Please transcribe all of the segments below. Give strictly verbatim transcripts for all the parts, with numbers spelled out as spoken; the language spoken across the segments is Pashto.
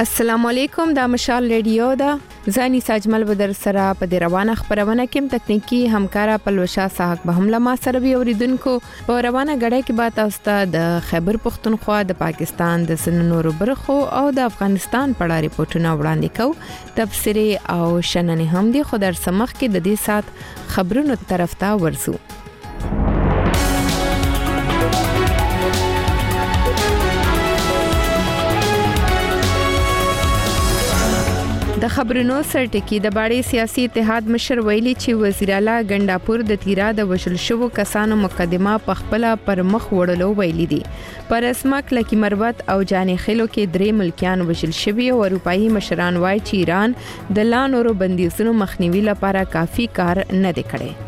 السلام علیکم، دا مشال ریډیو دا زانی ساجمل بدر سره په دې روانه خبرونه کې تکنیکی همکارا پلوشا صاحب به هم لما سره وی اوریدونکو په روانه غړې کې بات اوستا د خیبر پختونخوا د پاکستان د سننورو برخو او د افغانستان په اړه ریپورتونه وړاندې کو تفسیری او شننې هم دي خو در سمخ کې د دې سات خبرونو طرف ته ورسو. د خبرونو سرټکی د باړې سیاسي اتحاد مشر ویلي چې وزیر اعلی ګنداپور د تیرا د وشل شوو کسانو مقدمه په خپل پر مخ وړلو ویلي دي. پر اسمک لکی مروت او جانې خلو کې درې ملکیان وشل شوي او اروپאי مشران وایي چې ایران د لانورو بندیزونو مخنیوي لپاره کافي کار نه دی کړی.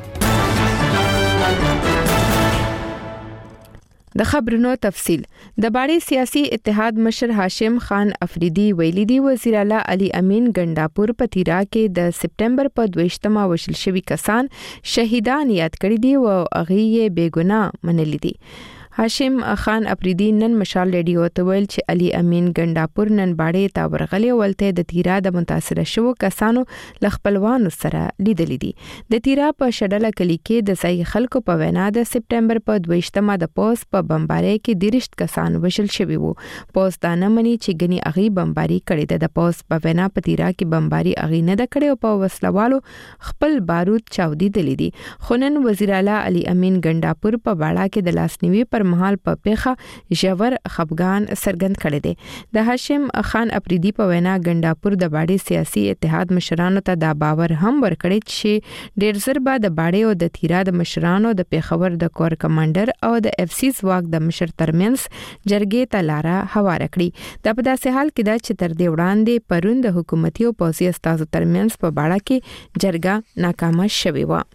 د خبرونو تفصیل د باړې سیاسي اتحاد مشر هاشم خان افریدي ویلي دی وزیر اعلی علي امین ګنداپور په تیرا کې د سپټمبر په دویشتمه وشل شوي کسان شهیدان یاد کړی دي او هغه یې بیګناه منلي دي. هاشم خان افریدي نن مشال ریډیو ته ویل چې علي امین ګنداپور نن باړې ته ورغلي ولته د تیرا د متاثر شوو کسانو لخپلوانو سره لیدل دي. د تیرا په شډله کلی کې د ځای خلکو په وینا د سپټمبر په دویشتمه د پوس په بمبارۍ کې دیرشت کسان وشل شوي وو. پوس دا نه مني چې غني اغي بمباري کړې ده. د پوس په وینا په تیرا کې بمباري اغي نه د کړې او په وسلوالو خپل بارود چاودي دي دي. خنن وزیر اعلی علي امین ګنداپور په باړه کې د لاسنیوي پر مهال په پیخه ژور خفګان سرګند کړي دي. د هاشم خان افریدي په وینا ګنداپور د باړې سیاسي اتحاد مشرانو ته دا باور هم ورکړي چې ډیر زر بعد د باړې او د تیرا د مشرانو د پیښور د کور کمانډر او د اف سی ځواک د مشر ترمنځ جرګې ته لاره هواره کړي. دا په داسې حال کې دا چې تر دې وړاندې پرون د حکومتي او پوځي استازو ترمنځ په باړه کې جرګه ناکامه شوې و.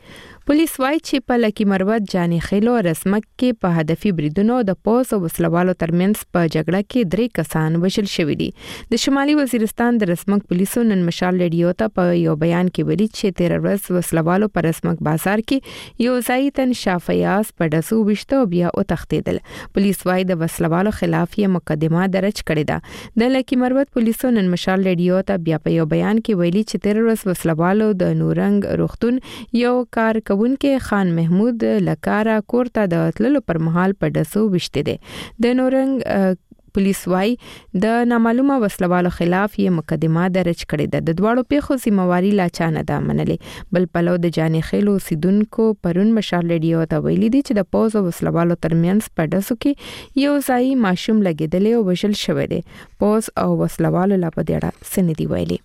پولیس وايي چې په لکی مروت جانې خیلو رسمک کې په هدفي بریدونو د پوس او وسلوالو ترمنځ په جګړه کې درې کسان وشل شوي دي. د شمالي وزیرستان د رسمک پولیسو نن مشال ریډیو ته په یو بیان کې ویلي چې تیر ورځ وسلوالو په رسمک بازار کې یو ځای تن شافیاس په دسو وشته او بیا او تختیدل. پولیس وايي د وسلوالو خلاف یې مقدمه درج کړې ده. د لکی مروت پولیسو نن مشال ریډیو ته بیا په یو بیان کې ویلي چې تیر ورځ وسلوالو د نورنګ روختون یو کار ونکه خان محمود لکارا کورته د تللو پر مهال په دسو وشته دي. د نورنګ پولیس وايي د نامعلومه وسلوالو خلاف یې مقدمه درج کړې ده. د دواړو پیښو ذمہواری لا چانه ده منلې. بل پلو د جانې خیلو سیدونکو پرون مشال ریډیو ته ویلي دي چې د پوز او وسلوالو ترمنځ په دسو کې یو ځای ماشوم لګیدل او وشل شوی دی. پوز او وسلوالو لا په دېړه سندي ویلي.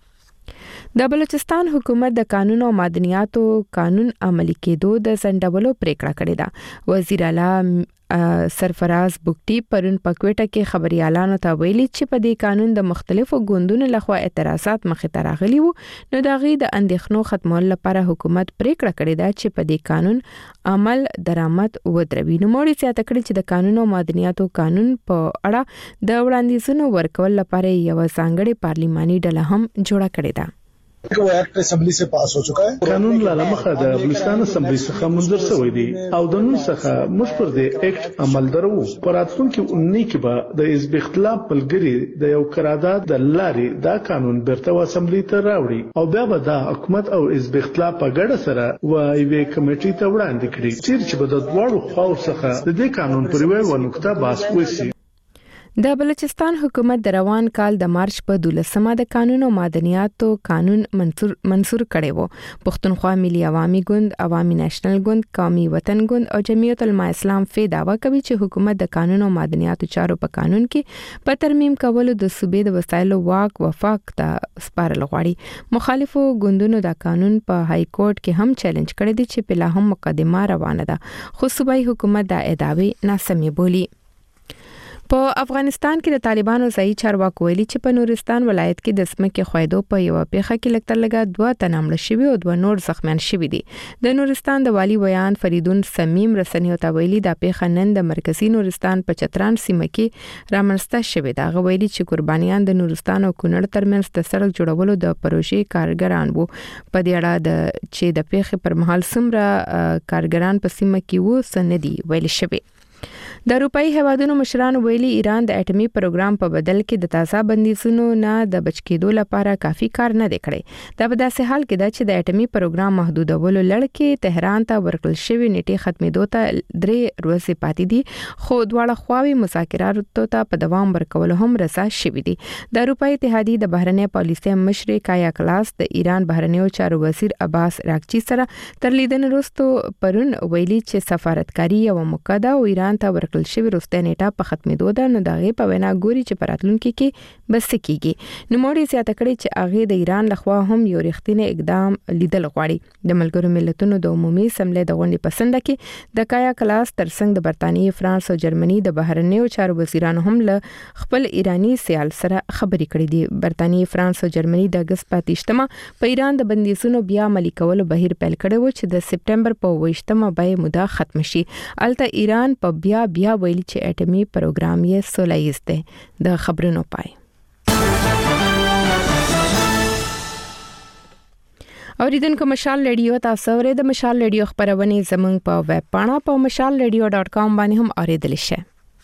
د بلوچستان حکومت د قانون او مدنیاتو قانون عملی کېدو د سندولو پریکړه کړې ده. وزیر اعلی سرفراز بوکټي پرون په کوټه کې خبريالانو ته ویلي چې په دې قانون د مختلفو ګوندونو لخوا اعتراضات مخې ته راغلي وو. نو د غي د اندېښنو ختمولو لپاره حکومت پریکړه کړې ده چې په دې قانون عمل درآمد ودروي. نو موري سیاته کړی چې د قانون او مدنیاتو قانون په اړه د وړاندیزونو ورکول لپاره یو ځانګړي پارلیماني ډله هم جوړه کړې ده. वो act assembly से पास हो चुका है. قانون لاله مخه د بلوچستان اسمبلی څخه منظور شوی دی او د نن څخه موږ پر دې اکټ عمل درو. پر راتلونکي اونۍ کې به د حزب اختلاف ملګری د یو قرارداد د لارې دا قانون بیرته اسمبلی ته راوړي او بیا به د حکومت او حزب اختلاف په ګډه سره و ایوې کمیټې ته وړاندې کړي چې به د دوړو خواو څخه د دې قانون پر یوه نقطه بحث وشي. د بلوچستان حکومت د روان کال د مارچ په دولسمه د قانون او مدنیاتو قانون منظور منظور کړي وو. پښتونخوا ملي عوامي ګوند، عوامي نېشنل ګوند، قومي وطن ګوند او جمعیت العلماء اسلام فی داوا کوي چې حکومت د قانون او مدنیاتو چارو په قانون کې په ترمیم کولو د صوبې د وسایلو واک وفاق ته سپارل غواړي. مخالفو ګوندونو د قانون په های کورټ کې هم چیلنج کړی دی چې په لا هم مقدمه روانه ده. خو صوبایي حکومت دا ادعاوی ناسمې بولی. په افغانستان کې د طالبانو ځای چارواکو ویلي چې په نورستان ولایت کې د سمکې خویدو په یو پیښه کې لکتر لګا دوه تنه مړه شوي او دوه نور زخمیان شوي دي. د نورستان د والی ویان فریدون سمیم رسنیو ته ویلي دا پیښه نن د مرکزی نورستان په چتران سیمه کې رامنځته شوې ده. هغه ویلي چې قربانیان د نورستان او کونړ ترمنځ د سړک جوړولو د پروژې کارګران وو. په دې اړه د چې د پیښې پر مهال څومره کارګران په سیمه کې وو سندي ویل شوی. د اروپאי هیوادونو مشرانو ویلي ایران د اټومي پروګرام په بدل کې د تازه بندیزونو نه د بچ کېدو لپاره کافي کار نه دی کړی. دا په داسې حال کې ده چې د اټومي پروګرام محدودولو لړ کې تهران ته ورکړل شوی نیټه ختمېدو ته درې ورځې پاتې دي، خو دواړه خواوې مذاکراتو ته په دوام ورکول هم رضا شوي دي. د اروپאי اتحادیې د بهرنۍ پالیسۍ مشر کایا کلاس د ایران بهرنیو چارو وزیر عباس راکچی سره تر لیدنې وروسته پرون ویلي چې سفارتکاري یو موقع ده او ایران ته ورکړل شوی وروستۍ نیټه په ختمېدو ده، نو د هغې په وینا ګوري چې په راتلونکي کې به څه کېږي. نوموړي زیاته کړې چې هغې د ایران لخوا هم یو رښتینی اقدام لیدل غواړي. د ملګرو ملتونو د عمومي اسمبلې د غونډې په څنډه کې د کایا کلاس ترڅنګ د برتانیې، فرانس او جرمني د بهرنیو چارو وزیرانو هم له خپل ایرانی سیال سره خبرې کړې دي. برتانیې، فرانس او جرمني د اگست په اتهشتمه په ایران د بندیزونو بیا عملي کولو بهیر پیل کړی و چې د سپټمبر په اوویشتمه به موده ختم شي. الته ایران په بیا بیا ویلي چې اټومي پروګرام یې سوله‌ییز دی. د خبرونو پای. اوریدونکو مشال رادیو تاسو ورې د مشال رادیو خبرونه زموږ په ویب پاڼه په مشال رادیو ډاٹ کام باندې هم اوریدل شئ.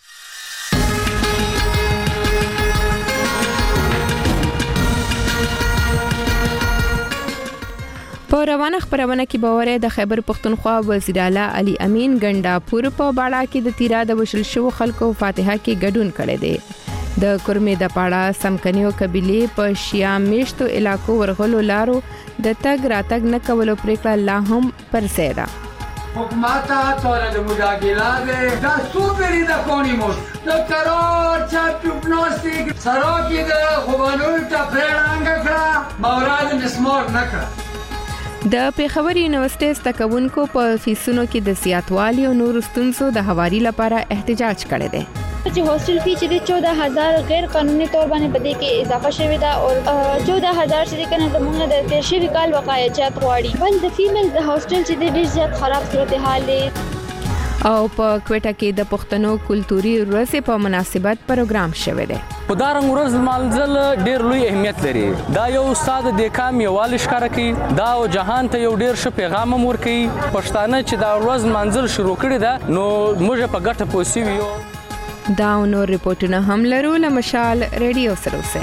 په روانه خبرونه کې باور د خیبر پختونخوا وزیر اعلی علي امین ګنداپور په باړه کې د تیرا د وشل شو خلکو فاتحه کې ګډون کړي دي. د کورمې د پاړه سمکنیو قبيله په شیا میشتو علاقو ورغلو لارو د تګ راتګ نه کولو پریکړه لا هم پر سیدا. حکومت تور د مجاګلاد دا سوپری د کونیموس د قرار چا پروگنوستیک سراکی د خوبانو ته پرېړانګ کړه موراد نسمور نکړه. د پیښور یونیورسيټي ستکونکو په فیسونو کې د زیاتوالي او نور ستونزو د حواري لپاره احتجاج کړی دی. چې هوسټل فی چې چودہ هزار غیر قانوني تور باندې بده کې اضافه شوی دا او چودہ هزار چې کنه د موږ د تیر شوی کال وقایعات غواړي. بل د فیمیل د هوسټل چې ډیر زیات خراب صورتحال دی. او په کوټه کې د پښتنو کلتوري ورځې په مناسبت پروګرام شوی دی. په دارنګ ورځ مالځل ډیر لوی اهمیت لري. دا یو استاد د کام یوال ښکار کوي، دا او جهان ته یو ډیر ښه پیغام ور کوي. پښتانه چې دا ورځ منځل شروع کړی دا نو موږ په ګټه پوسیو یو. دا نو ریپورتونه هم لرو له مشال رادیو سره اوسه.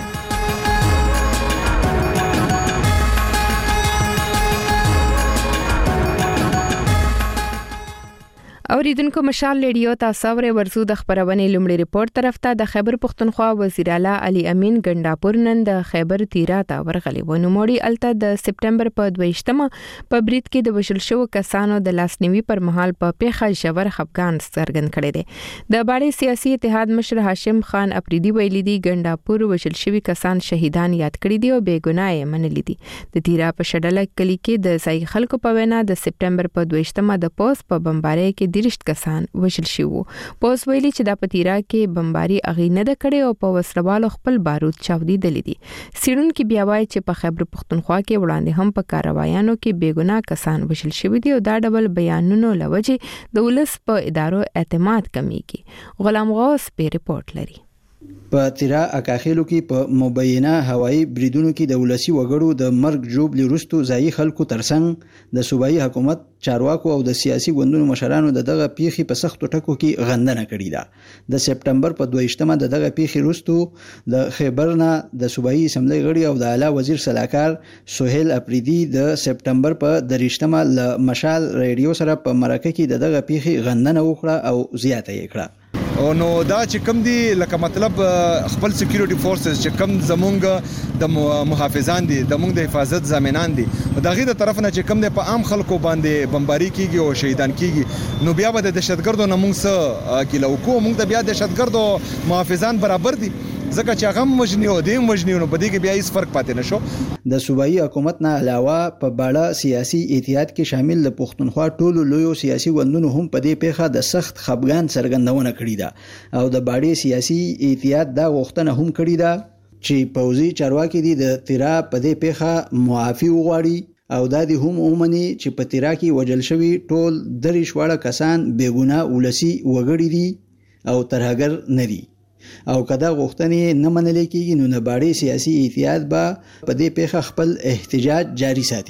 اوریدونکو مشال رادیو تاسو ورې ورزو د خبرونه لومړی ریپورت طرف ته د خیبر پختونخوا وزیر اعلی علي امین ګنداپور نن د خیبر تیرا ته ورغلی و. نو موړي الته د سپټمبر په دویشتمه په بریټ کې د وشل شو کسانو د لاسنیوي پر مهال په پیښه ژور خفګان څرګند کړي دي. د باړې سیاسي اتحاد مشر هاشم خان افریدي ویلي دي ګنداپور وشل شوی کسان شهیدان یاد کړي دي او بے ګناه منلي دي. د تیرا په شډله کلی کې د ځای خلکو په وینا د سپټمبر په دویشتمه د پوس په بمبارۍ کې دیرشت کسان وشل شو. پوس ویلي چې د پتیرا کې بمباري اغي نه د کړي او په وسلوالو خپل بارود چاودي دي. سیرون کې بیا وایي چې په خیبر پختونخوا کې وړاندې هم په کاروایانو کې بیګناه کسان وشل شوی دي او دا ډول بیانونو لوجه د ولس په ادارو اعتماد کمیږي. غلام غوث په ریپورت لري. په تیرا اکاخیلو کې په مبینه هوایی بریدونو کې د ولسی وګړو د مرګ جوړ لرستو ځای خلکو ترڅنګ د صوبایي حکومت چارواکو او د سیاسي ګوندونو مشرانو د دغه پیخي په سختو ټکو کې غندنه کړې ده. د سپټمبر په دویشتمه د دغه پیخي رستو د خیبرنا د صوبایي اسمبلی غړي او د اعلی وزیر صلاحکار سہیل افریدي د سپټمبر په دریشتمه ل مشال رادیو سره په مرکه کې دغه پیخي غندنه وکړه او زیاته یې کړه. او نو دا چې کم دی لکه مطلب خپل سکیورټي فورسز چې کم زمونږ د محافظان دي د موږ د حفاظت ضامنان دي دا غي د طرف نه چې کم دی په عام خلکو باندې بمباري کیږي او شهیدان کیږي نو بیا به د دهشتګردو نه موږ سره کیلو کو موږ د بیا دهشتګردو محافظان برابر دي ځکه چې هغه مجنی او د مجنی نو په دې کې بیا هیڅ فرق پاتې نشو. د صوبایي حکومت نه علاوه په باړه سیاسي اتحاد کې شامل د پښتونخوا ټولو لویو سیاسي ګوندونو هم په دې پیښه د سخت خفګان څرګندونه کړې ده او د باړې سیاسي اتحاد دا غوښتنه هم کړې ده چې پوځي چارواکي دي د تیرا په دې پیښه معافي وغواړي او دا دي هم اومني چې په تیرا کې وجل شوی ټول درې شواړه کسان بے ګناه ولسی وګړي دي او ترهګر نه دي او کدا غوښتنې نه منلې کېږي نو نه باړې سیاسي اتحاد به په دې پیښه خپل احتجاج جاری ساتي.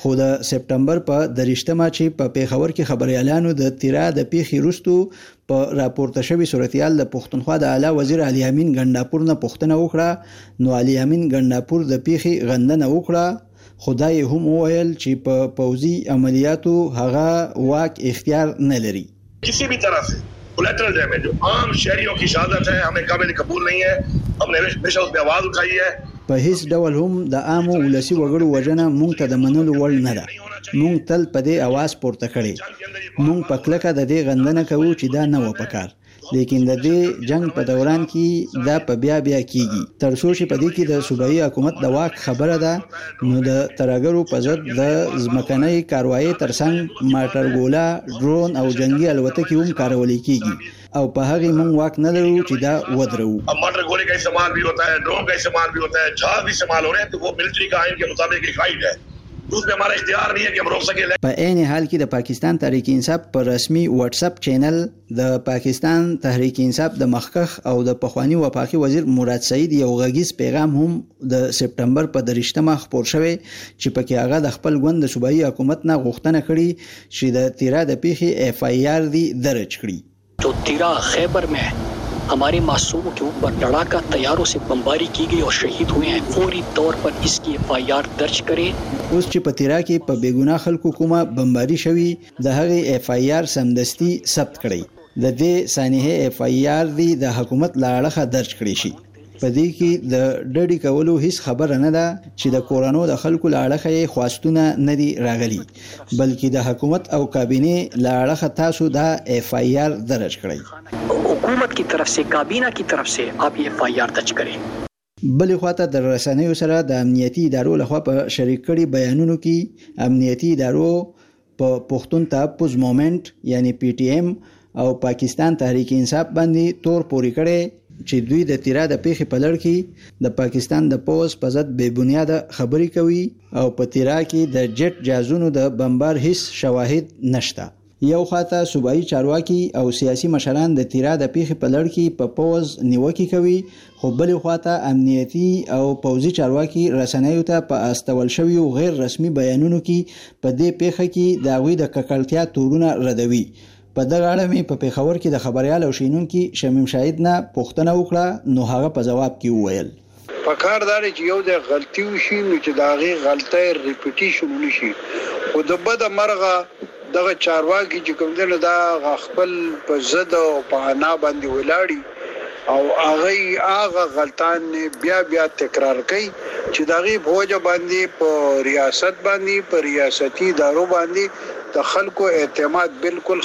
خو د سپټمبر په دریشتمه چې په پیښور کې خبريالانو د تیرا د پیښې وروستو په راپورته شوی صورتحال د پښتونخوا د اعلی وزیر علي امین ګنداپور نه پوښتنه وکړه. نو علي امین ګنداپور د پیښې غندنه وکړه، خدای هم وویل چې په پوځي عملیاتو هغه واک اختیار نه لري. کسی بھی طرح سے کولیٹرل ڈیمیج عام شہریوں کی شہادت ہے، ہمیں قابل قبول نہیں ہے، ہم نے ہمیشہ اس پہ آواز اٹھائی ہے. په هیڅ ډول هم د عامو ولسی وګړو وجنه مونږ ته د منلو وړ نه ده. مونږ تل په دې आवाज پورته کړي. مونږ په کلکه د دې غندنه کوو چې دا نه و پکار، لیکن د دې جنگ په دوران کې دا په بیا بیا کیږي تر څو چې په دې کې د صوبایي حکومت د واک خبره ده. نو د ترګرو په ضد د ځمکنۍ کاروایی ترڅنګ ماټرګولا، ډرون او جنگي الوتکې هم کارول کیږي او په هغه مونږ واک نه لرو چې دا ودرو. اب ماټرګولې کا استعمال بھی ہوتا ہے، ڈرون کا استعمال بھی ہوتا ہے، جہاز بھی استعمال ہو رہے ہیں، تو وہ ملٹری کا آئین کے مطابق ایک رائٹ ہے، اس میں ہمارا اختیار نہیں ہے کہ ہم روک سکیں. په عین حال کې د پاکستان تحریک انصاف پر رسمي واتس اپ چینل د پاکستان تحریک انصاف د مخکخ او د پخوانی وفاقي وزیر مراد سعید یو غږیز پیغام هم د سپټمبر په دریشتمه خپور شوی چې پکې هغه د خپل ګوند د صوبایي حکومت نه غوښتنه کړې چې د تیرا د پیښې اف آی آر دی درج کړي. जो तिरा खैबर में हमारे मासूमों के ऊपर लड़ाका तैयारों से बमबारी की गई और शहीद हुए हैं, फौरी तौर पर इसकी एफ आई आर दर्ज करें. اوس چې په تیرا کې په بیګناه خلکو کومه بمباری شوی د هغه اف آی آر سمدستي ثبت کړي. د دې سانحه اف آی آر دی د حکومت لاړه درج کړي شي. په دې کې د ډډې کولو هیڅ خبره نه ده چې د کورونو د خلکو لاړه خواستونه نه دي راغلي، بلکې د حکومت او کابینه لاړه تاسو دا اف آی آر درج کړئ. حکومت کی طرف سے کابینه کی طرف سے آپ یہ ایف آئی آر درج کریں. بلې خواته د رسنیو سره د امنیتي ادارو لخوا په شریک کړي بیانونو کې امنیتي ادارو په پښتون تحفظ مومنت یعنی پی ټی ایم او پاکستان تحریک انصاف باندې تور پوري کړي چې دوی د تیرا د پیښې په لړ کې د پاکستان د پوز په ضد بے بنیاده خبرې کوي او په تیرا کې د جټ جازونو د بمبار هیڅ شواهد نشته. یو خاطه صوبایي چارواکي او سیاسي مشران د تیرا د پیښې په لړ کې په پوز نیوکه کوي، خو بل خاطه امنیتي او پوځي چارواکي رسنیو ته په استول شوی غیر رسمي بیانونو کې په دې پیښه کې د غوي د ککړتیا تورونه ردوي. په دغه اړه مې په پیښور کې د خبريال او شینونکو شمیم شاهد نه پوښتنه وکړه، نو هغه په جواب کې وویل په کار دار چې یو د غلطي وشي نو چې دا غي غلطه ریپیټیشن نشي، او د بد مرغه دغه چارواکي چې کوم دنه دا خپل په زد او په انا باندې ولاړی او هغه هغه غلطان بیا بیا تکرار کوي چې دا غي بوج باندې په ریاست باندې په ریاستي ادارو باندې د خلکو اعتماد بالکل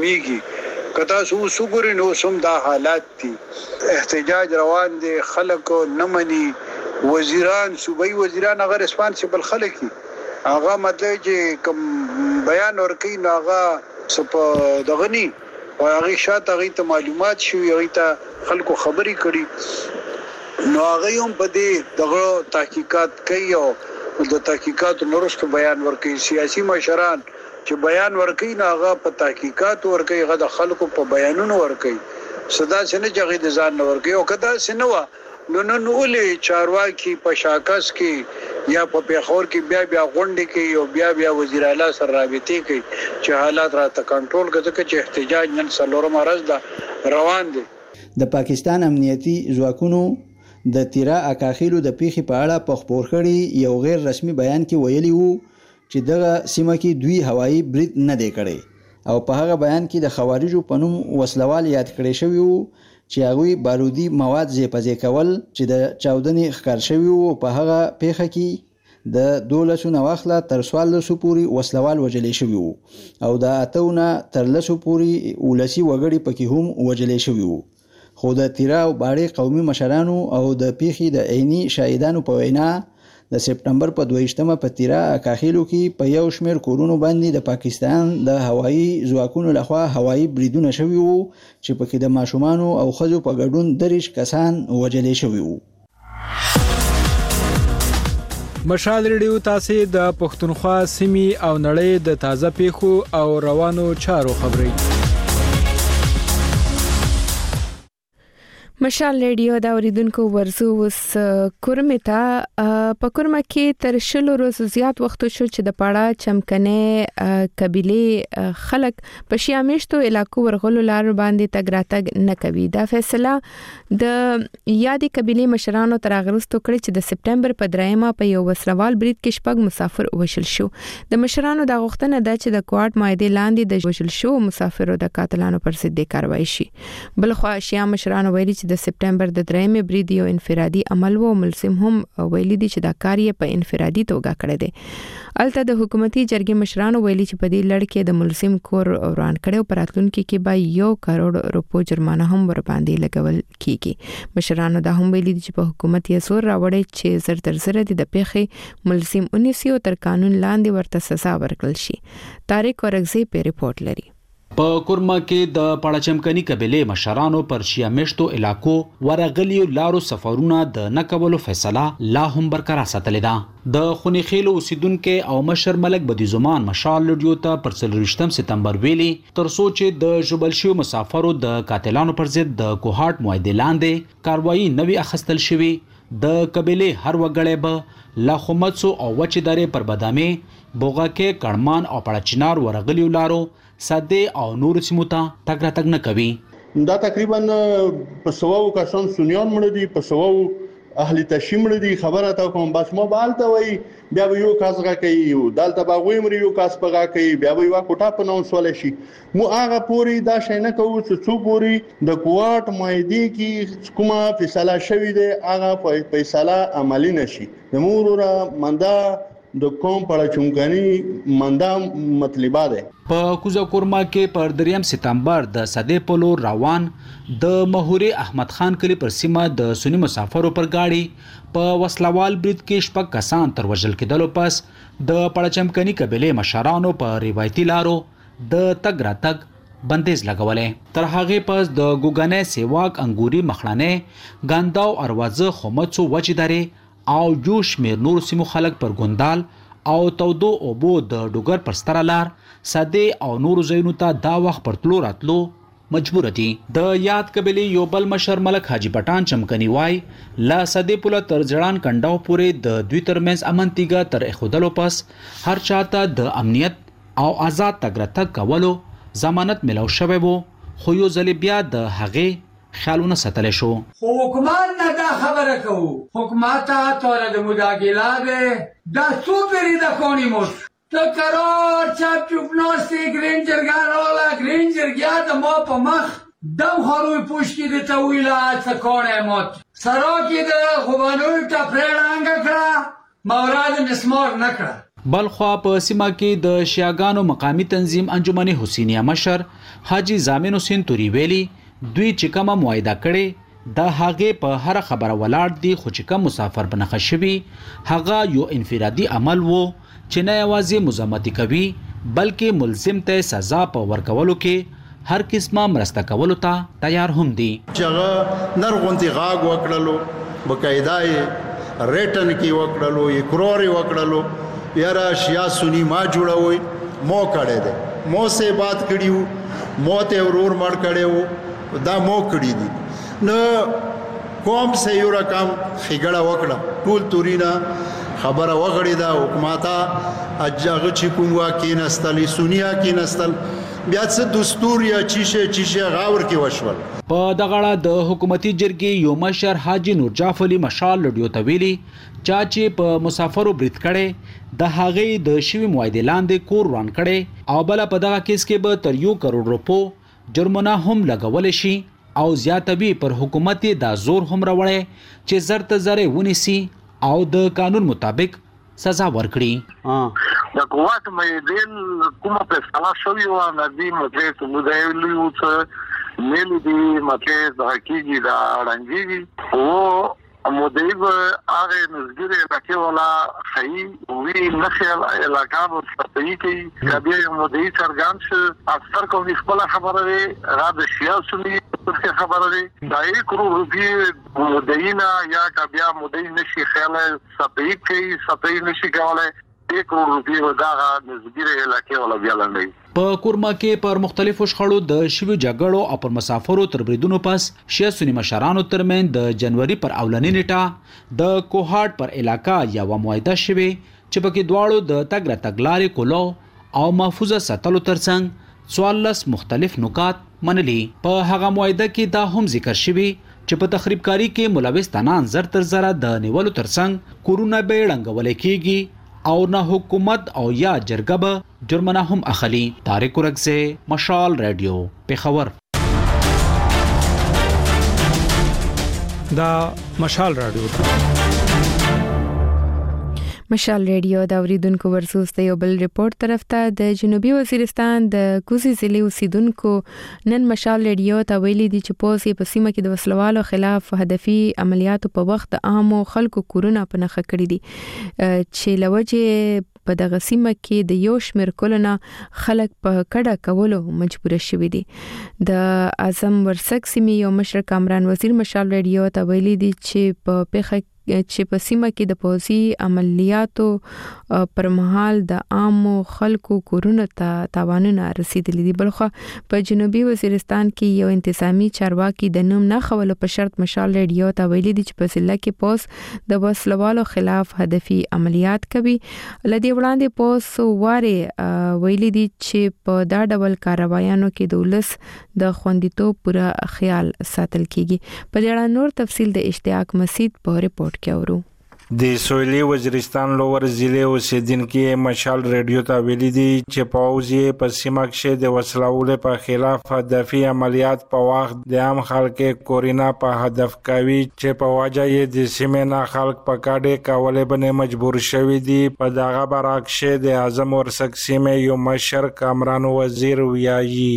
ختميږي. کدا سو سګوري نو سم دا حالات دي، احتجاج روان دي، خلکو نمني، وزیران صوبایي وزیران هغه ریسپانسیبل خلک دي، هغه مطلب چې کوم بیان ورکړي نو هغه سپ دغني او هغه شاته هغه ته معلومات شوي، هغه ته خلکو خبري کړي نو هغه هم په دې دغه تحقیقات کوي او د تحقیقات نورستو بیان ورکړي. سیاسي مشران چې بیان ورکړي نو هغه په تحقیقات ورکړي، هغه د خلکو په بیانونو ورکړي، صدا څنګه چې هغه د ځان نه ورکړي. او کدا سينوا نو نو ولې چارواکي په شاکس کې یا په پیښور کې بیا بیا غونډې کوي او بیا بیا وزیر اعلی سره رابطې کوي چې حالات راته کنټرول کړي، چې احتجاج نن څلورم ورځ ده روان دي. د پاکستان امنیتي ځواکونو د تیرا اکاخیلو د پیښې په اړه په خبر کړي یو غیر رسمي بیان کې ویلي وو چې دغه سیمه کې دوی هوایي برید نه دی کړی او په هغه بیان کې د خوارجو په نوم وسلوال یاد کړی شوی وو چې هغوی بارودي مواد زیپزې کول چې د چاودنې ښکار شوی وو. په هغه پیښه کې د دولسو نه واخله تر څوارلسو پورې وسلوال وژلې شوي وو او د اتو نه تر لسو پورې ولسي وګړي پکې هم وژلې شوي وو. خو د تیرا او باړې قومي مشرانو او د پیښې د عیني شاهدانو په وینا د سپټمبر په دویشتمه په تیرا اکاخیلو کې په یو شمېر کورونو باندې د پاکستان د هوایي ځواکونو لخوا هوایي بریدونه شوي وو چې پکې د ماشومانو او ښځو په ګډون دریش کسان وژلې شوي وو. مشال ریډیو تاسو د پښتونخوا سیمې او نړۍ د تازه پیښو او روانو چارو خبري. مشال ریډیو دا اوریدونکو ورزو وس کورمتا په کورما کې تر شلو روز زیات وخت شو چې د پاړه چمکنه قبيله خلک په شیامیشتو علاقو ورغلو لار باندې تګ راتګ نه کوي دا فیصله د یادې قبيله مشرانو تر اغرستو کړی چې د سپټمبر په درېمه په یو وسروال برید کې شپږ مسافر وشل شو د مشرانو د غوښتنه ده چې د کوارټ معاهده لاندې د وشل شو مسافرو د قاتلانو پر ضد کاروایی شي بلخو شیام مشرانو ویلي د سپټمبر د درېمې برید یو انفرادي عمل و ملزم هم ویلي دي چې دا کار یې په انفرادي توګه کړی دی الته د حکومتي جرګې مشرانو ویلي چې په دې لړ کې د ملزم کور وران کړي او پراتلونکو کې به یو کروڑ روپو جرمانه هم ور باندې لګول کیږي مشرانو دا هم ویلي دي چې په حکومت یې زور راوړي چې زر تر زر د پیښې ملزم اونیسیو تر قانون لاندې ورته سزا ورکړل شي طارق ورغزي په ریپورت لري په کورما کې د پړچمکني قبيله مشرانو پر شیامیشتو علاقو ورغلیو لارو سفرونه د نکولو فیصله لا هم برقرار ساتلې ده د خونیخیلو اوسیدونکو او مشر ملک بدیزمان مشال لډیو ته پر څلورشتم سپتمبر ویلي تر سوچ د جبلشیو مسافرو د قاتلانو پر ضد د کوهارت معاهده لاندې کاروایی نوي اخستل شوی د قبيله هر وګړی به لا خمڅو او وچدارې پر بادامي بوغاکه کړمان او پړچنار ورغلیو لارو ساده او نور سیمو ته تګ راتګ نه کوي دا تقریبا په سوو کسان سنیان مړ دي په سوو اهل تشیم مړ دي خبره تا کوم بس مو بالته وای بیا یو کاسغه کوي یو دالته باغوي مر یو کاس پغا کوي بیا یو کوټه په نوم سول شي مو هغه پوری دا شي نه کوو چې څو پوری د کوارټ معاهده کې کومه فیصله شوې ده هغه فیصله عملی نشي د مورورا مندا د کوم پړه چونګنی مندا مطلبه ده په کوزا کورما کې پر دریم سپتمبر د صدې پلو روان د مهوري احمد خان کلی پر سیمه د سنی مسافرو پر گاډي په وسلوال برید کې شپږ کسان تر وژل کېدلو پس د پړچمکني قبيله مشرانو په روایتي لارو د تګ راتګ بندیز لګولې تر هغه پس د ګوګنې سیواک انګوري مخړانه ګانداو اروازه خمڅو وچدارې او جوش میر نور سیمو خلک پر ګوندال او تودو اوبو د ډوګر پر ستر لار ساده او نور زینو ته دا وخت پر تلو راتلو مجبور دي د یاد قبيله یو بل مشر ملک حاجی پټان چمکني وای لا ساده پوله تر ځړان کنډاو پورې د دوی ترمنځ امنتیګه تر اخودلو پس هر چاته د امنیت او آزاد تګ راتګ کولو ضمانت ملو شوی وو خو یو ځل بیا د هغه خیالونه ستل شو حکومت نه دا خبره کوو حکومت تور د مداخله ده سوپری د کونیموس تو قرار چاپ چوپ ناستی گرینجر گارولا گرینجر گیا د ما په مخ دم خروی پوشکی د تویلا څکونه موت سراکی د خوبانوی ته پرېړانګ کړه موراد مسمار نکړه بلخوا په سیمه کې د شیاګانو مقامی تنظیم انجمن حسینیه مشر حاجی زامن حسین توری ویلی دوی چې کومه معاهده کړي د هغه په هر خبره ولاړ دي خو چې کوم مسافر بنخښ شوی هغه یو انفرادي عمل وو چې نه یوازې مزاحمت کوي بلکې ملزم ته سزا په ورکولو کې هر قسمه مرسته کولو ته تیار هم دي چې هغه نرغونتي غاګ وکړلو بقاعده ریټن کې وکړلو اقرار وکړلو یاره شیا سنی ما جوړوي مو کړه دې مو سه بات کړیو مو ته ورور مړ کړیو دا مو کړی دي نو کوم سه یو رقم خګړه وکړه ټول تورینا خبره وغړی دا حکومتا اجاغه چې کومه کې نستلی سونیا کې نستل بیا څه دستور یا چیشه چیشه غاور کې وشول په دغړه د حکومتي جرګې یو مشر حاجی نور جعفر علي مشال لډیو تویلی چا چې په مسافرو برید کړي د هغې د شوی معاهده لاندې کور وران کړي او بل په دغه کیس کې به تر یو کروڑ روپو جرمانه هم لګول شي او زیاتوي پر حکومت دا زور هم راوړي چې زرت زره ونیسي او د قانون مطابق سزا ورکړي د قوت مې دل کومه فیصله شوی و ندی مته مدایلیو څه ملي دي مته د حقیقي دا رنګي او مدیب هغه نزګری لکه ولا خی وی نخل علاقه په صفی کې کبي مدیب سرګان څه اکثر کوم خپل خبره را د سیاسي څه خبره دا یې کرو روپی مدینا یا کبي مدیب نشي خیال صفی کې صفی نشي کوله एक करोड़ روپیه وداغه نسبیره علاقې ولا بیا لنډي. په کورما کې پر مختلفو شخړو د شویو جګړو او پر مسافرو تر بریدونو پس شیا سنی مشرانو ترمن د جنوري پر اولنی نیټه د کوهاټ پر علاقہ یو معاهده شوه چې پکې دواړو د تګ را تګلارې کولو او محفوظه ساتلو ترڅنګ څوارلس مختلف نکات منلي. په هغه معاهده کې دا هم ذکر شوی چې په تخریبکاری کې ملوث تنان زر تر زره د نیولو ترڅنګ کورونه به ړنګول کېږي او نه حکومت او یا جرګه به جرمنه هم اخلي. طارق ورکزه، مشال رادیو، پیښور. دا مشال رادیو مشال ریډیو دا اوریدونکو ورسوس ته یو بل ریپورت طرف ته د جنوبي وزیرستان د کوزي ضلع اوسیدونکو نن مشال ریډیو ته ویلي دي چې پولیس په سیمه کې د وسلوالو خلاف هدفي عملیاتو په وخت د عامو خلکو کورونه په نخښه کړی دي چې لوجه په دغه سیمه کې د یو شمېر کلونه خلک په کډه کولو مجبور شوي دي. د اعظم ورسک سیمې یو مشر کامران وزیر مشال ریډیو ته ویلي دي چې په پیښه چې په سیمه کې د پوځي عملیاتو پر مهال د عامو خلکو کورونه ته تاوانونه رسیدلي دي. بلخو په جنوبي وزیرستان کې یو انتظامی چارواکي د نوم نه خولو په شرط مشال ریډیو ته ویلي دي چې په ضلع کې پولیس د وسلوالو خلاف هدفي عملیات کوي. لدی وړاندې پولیس واره ویلي دي چې په دا ډول کاروایانو کې د ولس د خوندیتوب پوره خیال ساتل کیږي. په دې اړه نور تفصیل د اشتیاق مسید په ریپورت کورو. د سویلي وزیرستان لوور ضلع اوسیدونکو مشال ریډیو ته ویلي دي چې پوځ یې په سیمه کې د وسلوالو په خلاف هدفي عملیات په وخت د عام خلکو کورینا په هدف کوي چې په وجه یې د سیمې نه خلک په کډه کولې باندې مجبور شوي دي. په دغه برعکس د اعظم ورسک سیمې یو مشر کامران وزیر ویایي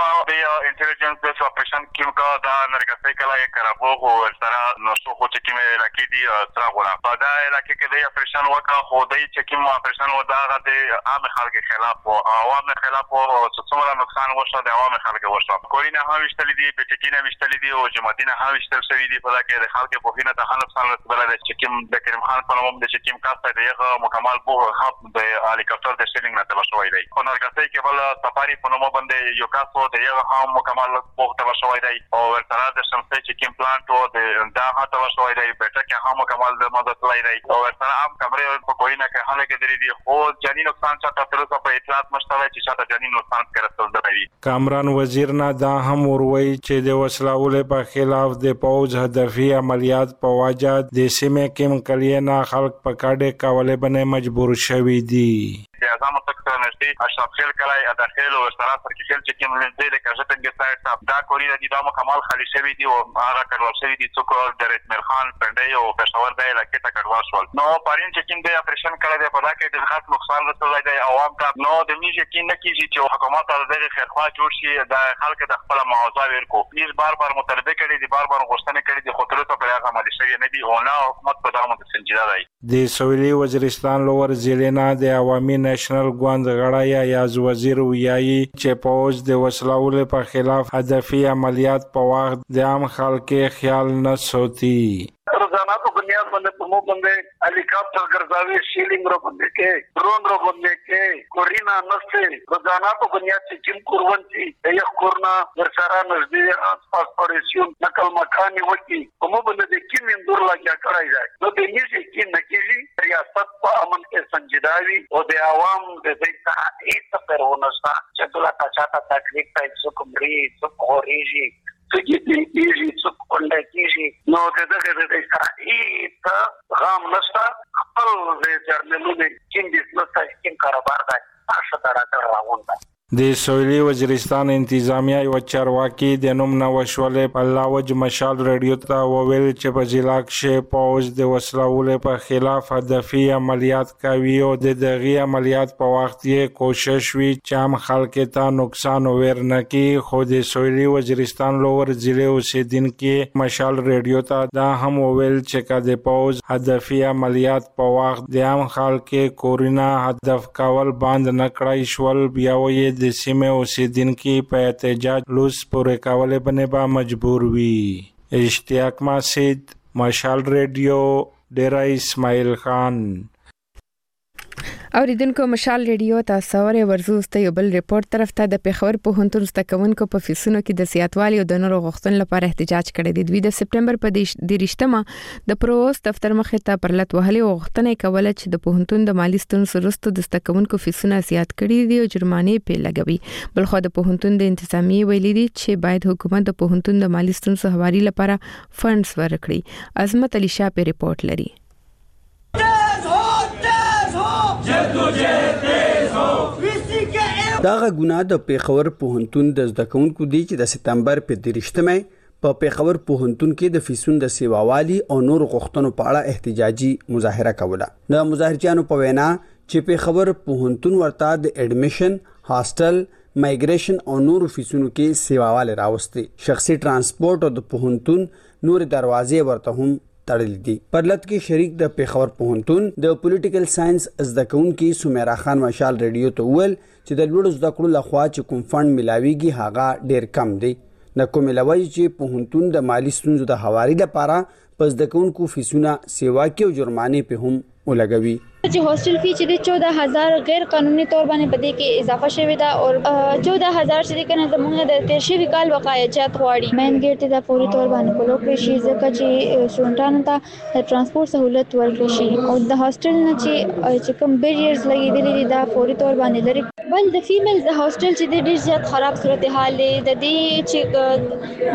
انټيليجنس د اپریشن کیم کا دا نرګسای کلا یې کرابو او سره نو څو خو چې کیمه علاقې دي سره غوړه په دا علاقې کې د اپریشن وکړه خو دای چې کیم اپریشن و دا د عام خلکو خلاف او عوام خلاف او څومره نقصان وشو د عوام خلکو وشو. کورینا هم وشتل دي پټکینه وشتل دي او جماعتینه هم وشتل شوی دي په دا کې د خلکو په خینه ته نقصان رسول د چې کیم د کریم خان په نوم د چې کیم کاسته دغه مکمل بو خط د هلیکاپټر د سیلینګ نه تبا شوی دی. خو نرګسای کې بل سفاری په نوم باندې یو کاسو د یو هم مکمل بوخته شوی دی او ورته د شمسي چې کیم پلانټ او د دا هاته شوی دی بیٹه کې هم مکمل د مدد لای دی او ورته هم کمرې په کوینه کې حاله کې درې دی خو جنی نقصان چاته تر اوسه په اطلاعات مشتله چې چاته جنی نقصان کړل دی. کامران وزیر نه دا هم وروي چې د وسلوالو په خلاف د پوز هدفي عملیات په وجه د سیمې کې کلینا خلک په کډه کولې باندې مجبور شوي دي. د اعظم سکتور نشي اشرف خیل کلای داخل او سره پر کې چې کوم لږه د کاژه څنګه سایت دا کوری د دې مکمل خالي شوی دی او هغه کډوال شوی دي څوک د رتمل خان پندای او پېښور د علاقې ته کډوال شول. نو پارین چې کوم د اپریشن کړی دی په دا کې د خاص نقصان رسولی دی عوام ته نو د میږي کې نه کیږي چې حکومت د خیرخوا جوړ شي د خلکو د خپل معاوضه ورکو. پلیز بار بار مطالبه کړي دي بار بار غوښتنه کړي دي خو تر اوسه په هغه عملي شوی نه دي او نه حکومت په دغه متسنجیده دی. د سویلي وزیرستان لوور ضلع نه د عوامي نېشنل ګوند غړی یاز وزیر ویایي چې پوز د وسلوالو په خلاف هدفي عملیات په وخت د عام خلکو خیال نه ساتي. روزانہ تو بنیاد بندے پمو بندے ہیلیکاپٹر گرزاوی سیلنگ رو بندے کے ڈرون رو بندے کے کورینا نستے روزانہ تو بنیاد سے جن قربانتی یک کورنا ورسارا نزدی آس پاس پاریسیون نقل مکانی وکی پمو بندے دے کیم اندور لاگیا کرائی جائے نو دے نیزی کی نکیلی ریاست پا امن کے سنجداوی او دے عوام دے دیتا ایتا پر ہونستا چدولا تا چاہتا تکلیف تا سک مری سک خوریجی سکی دل کیجی سک کنڈا کیجی نو دے دے دے دے ایتا غام نستا خپل دے جرنلو دے کم دیس نستا کم کاربار دا آشا دارا کر راون دا. د سویلي وزیرستان انتظامیه یو چارواکي د نوم نوښولې په لاوج مشال ریډیو ته وویل چې په ضلع کې پوز د وسلوالو په خلاف هدفي عملیات کوي او د دغه عملیات په وخت یې کوشش وی چې عام خلکو ته نقصان ورنکړي. خو د سویلي وزیرستان لوور ضلع اوسیدونکو مشال ریډیو ته دا هم وویل چې کله پوز هدفي عملیات په وخت د عام خلکو کورینا هدف کول بند نکړای شول بیا وی د سیمې اوسیدونکو په احتجاج لوس پورې کولې باندې به مجبور وي. اشتیاق مسید، مشال ریډیو، ډیرا اسماعیل خان. اوریدونکو مشال ریډیو تاسو ورې ورزوسته یو بل ریپورت طرف ته د پیښور په هنتون ستکونکو په فیسونو کې د سیاتوالي او د نورو غوښتنو لپاره احتجاج کړی دی. دوی د سپټمبر په د رښتما د پرووس دفتر مخې ته پرلط وهلي غوښتنې کوله چې د پوهنتون د مالی ستونزو سره د ستکونکو فیسونه زیات کړي دي او جرمانې په لګوي. بلخو د پوهنتون د انتظامی ویلي دي چې باید حکومت د پوهنتون د مالی ستونزو حوالي لپاره فندز ورکړي. عظمت علي شاه په ریپورت لري. داغه ګناه د پیښور پوهنتون د زده کوونکو دی چې د سپتمبر په دریشتمه په پیښور پوهنتون کې د فیسون د سیواوالي او نور غوښتنو په اړه احتجاجي مظاهره کوله. د مظاهرچیانو په وینا چې پیښور پوهنتون ورته د اډمیشن، هاستل، مایګریشن او نور فیسونو کې سیواواله راوستي. شخصي ترانسپورت او د پوهنتون نور دروازې ورته هم تړل دي. پرلط کې شریک د پیښور پوهنتون د پولیټیکل ساينس زده کوونکي سمیرا خان مشال ریډیو ته ویل چې د لوړ زده کړو لخوا چې کوم فند ملاويږي هغه ډیر کم دی. د کوم لوي چې پوهنتون د مالی ستونزو د حوالې لپاره پس د کوونکو فیسونه سیوا کې او جرمانې په هم ولګوي. چې هاستل فی چې چودہ هزار غیر قانوني تور باندې پدې کې اضافه شوی دا او چودہ هزار چې کنه زمونږ د تیر شوی کال وقایجات غواړي. مین ګیټ ته د فوري تور باندې بلوک شي ځکه چې سټوډنټانو ته د ترانسپورت سہولت ورکړي شي او د هاستل نه چې چې کوم بیریرز لګیدلي دي دا فوري تور باندې لري. بل د فیمیل د هاستل چې د ډیر زیات خراب صورتحال دی. د دې چې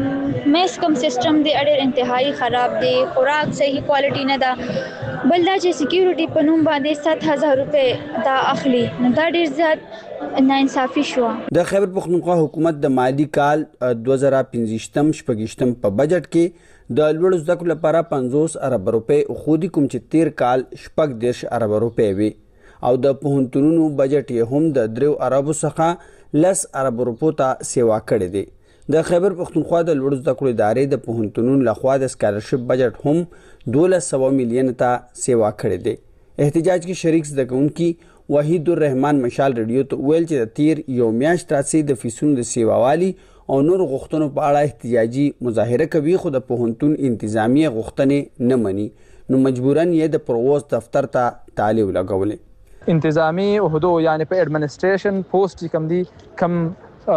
د میس کم سیستم دی اړ انتهایی خراب دی. خوراک صحیح کوالټي نه ده. بل دا چې سکیورټي په نوم باندې سات هزار روپے دا اخلي. نو دا ډیر زیات ناانصافي شو. د خیبر پختونخوا حکومت د مالی کال دوه زره پنځه شپږم په بجټ کې د لوړ زده کړو لپاره پنځوس ارب روپے خو دي کوم چې تیر کال شپږ دیرش ارب روپے وي او د پوهنتونونو بجټ یې هم د درو اربو څخه لس ارب روپو ته سیوا کړی دی. د خیبر پختونخوا د لوړ زده کړو ادارې د پوهنتونونو لخوا د سکالرشپ بجټ هم دولس سوه میلیون ته سیوا کړی دی. احتجاج کې شریک زده کوونکي وحید الرحمن مشال ریډیو ته ویل چې د تیر یو میاشت راځي د فیسونو د سیواوالي او نور غوښتنو په اړه احتجاجي مظاهره کوي خو د پوهنتون انتظامی غوښتنې نه مني. نو مجبورن یې د پرووس دفتر ته تعالی ولګولې. انتظامی عہدو یعنی په ایڈمنسټریشن پوسټ کم دي کم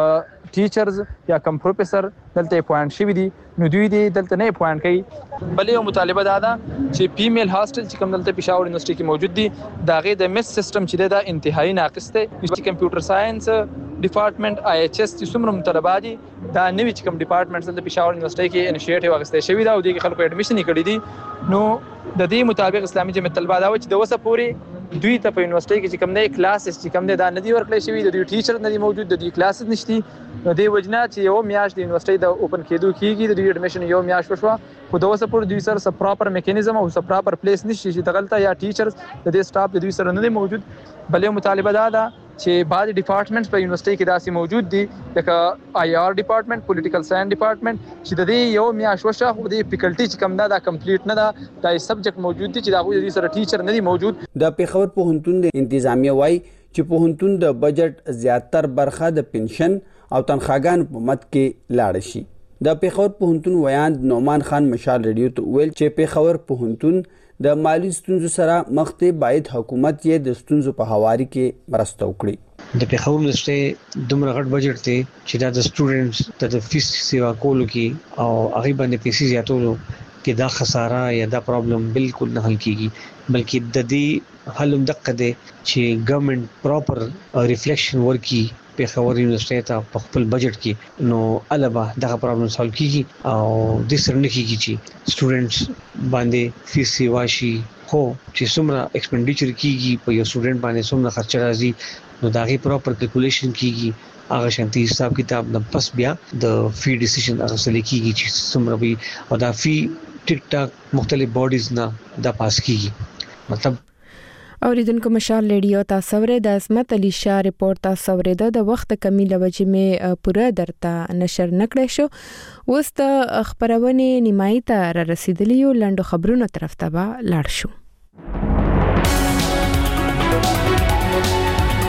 ټیچرز یا کم پروفیسر دلته اپوینټ شوی دي نو دوی دې دلته نه اپوینټ کوي. بلې یو مطالبه دا ده چې فیمیل هاستل چې کوم دلته پېښور یونیورسيټي کې موجود دي دا غي د میس سیستم چې دا انتهایی ناقص دی. چې کمپیوټر ساينس ډپارټمنټ آی ایچ اس چې څومره مطالبات دي دا نوې چې کوم ډپارټمنټ دلته پېښور یونیورسيټي کې انیشیټیو اخیستل شوی دا او د خلکو اډمیشن کړی دي. نو د دې مطابق اسلامي جمعیت طلبه دا و چې د وسه پوری دوی ته په یونیورسيټي کې چې کوم نه کلاسز چې کوم نه دا ندي ورکړل شوی د دوی ټیچر ندي موجود د دوی کلاسز نشتی. نو د وجنا چې یو میاش د یونیورسيټي د اوپن کېدو کېږي د دوی اډمیشن یو میاش وشو خو د وسه پور دوی سره سب پراپر میکانیزم او سب پراپر پلیس نشي چې دغلطه یا ټیچرز د دې سټاف د دوی سره نه موجود. بلې مطالبه دا ده چې بعض ډپارټمنټس په یونیورسيټي کې داسې موجود دي لکه آی آر ډپارټمنټ، پولیټیکل ساينس ډپارټمنټ چې د دې یو میاش وشو خو د فیکلټي چې کم نه دا کمپلیټ نه دا دا سبجیکټ موجود دي چې دا غوړي سره ټیچر نه دي موجود. د پیښور پوهنتون د انتظامیه وای چې پوهنتون د بجټ زیاتر برخه د پنشن او تنخواګان په مت کې لاړ شي. د پیښور پوهنتون ویاند نومان خان مشال ریډیو ته ویل چې پیښور پوهنتون د مالی ستونزو سره مخ ته باید حکومت یې د ستونزو په حوالي کې مرسته وکړي. د پیښور یونیورسيټي دومره غټ بجټ دی چې دا د سټوډنټس د فیس سیوا کولو کې او هغه باندې پیسې زیاتولو کې دا خساره یا دا پرابلم بالکل نه حل کیږي بلکې د دې حل هم دقه دی چې ګورنمنت پراپر ریفلیکشن ورکي پیښور یونیورسيټي ته په خپل بجټ کې نو البا دغه پرابلم سالو کیږي او د سر نه کیږي چې سټوډنټس باندې فیس سیوا شي خو چې څومره ایکسپنډیچر کیږي په یو سټوډنټ باندې څومره خرچ راځي نو دا غي پراپر کیلکولیشن کیږي هغه شانتي حساب کتاب نه پس بیا د فی ډیسیژن هغه سلی کیږي چې څومره وي او دا فی ټیک ټاک مختلف باډیز نه دا پاس کیږي. مطلب اوریدونکو مشال ریډیو تاسو ورې د عظمت علي شاه ریپورت تاسو ورې د وخت کمی لوجې مې پوره درته نشر نکړې شو. اوس د خبرونه نیمای ته را رسیدلی یو لنډو خبرونو طرف ته به لاړ شو.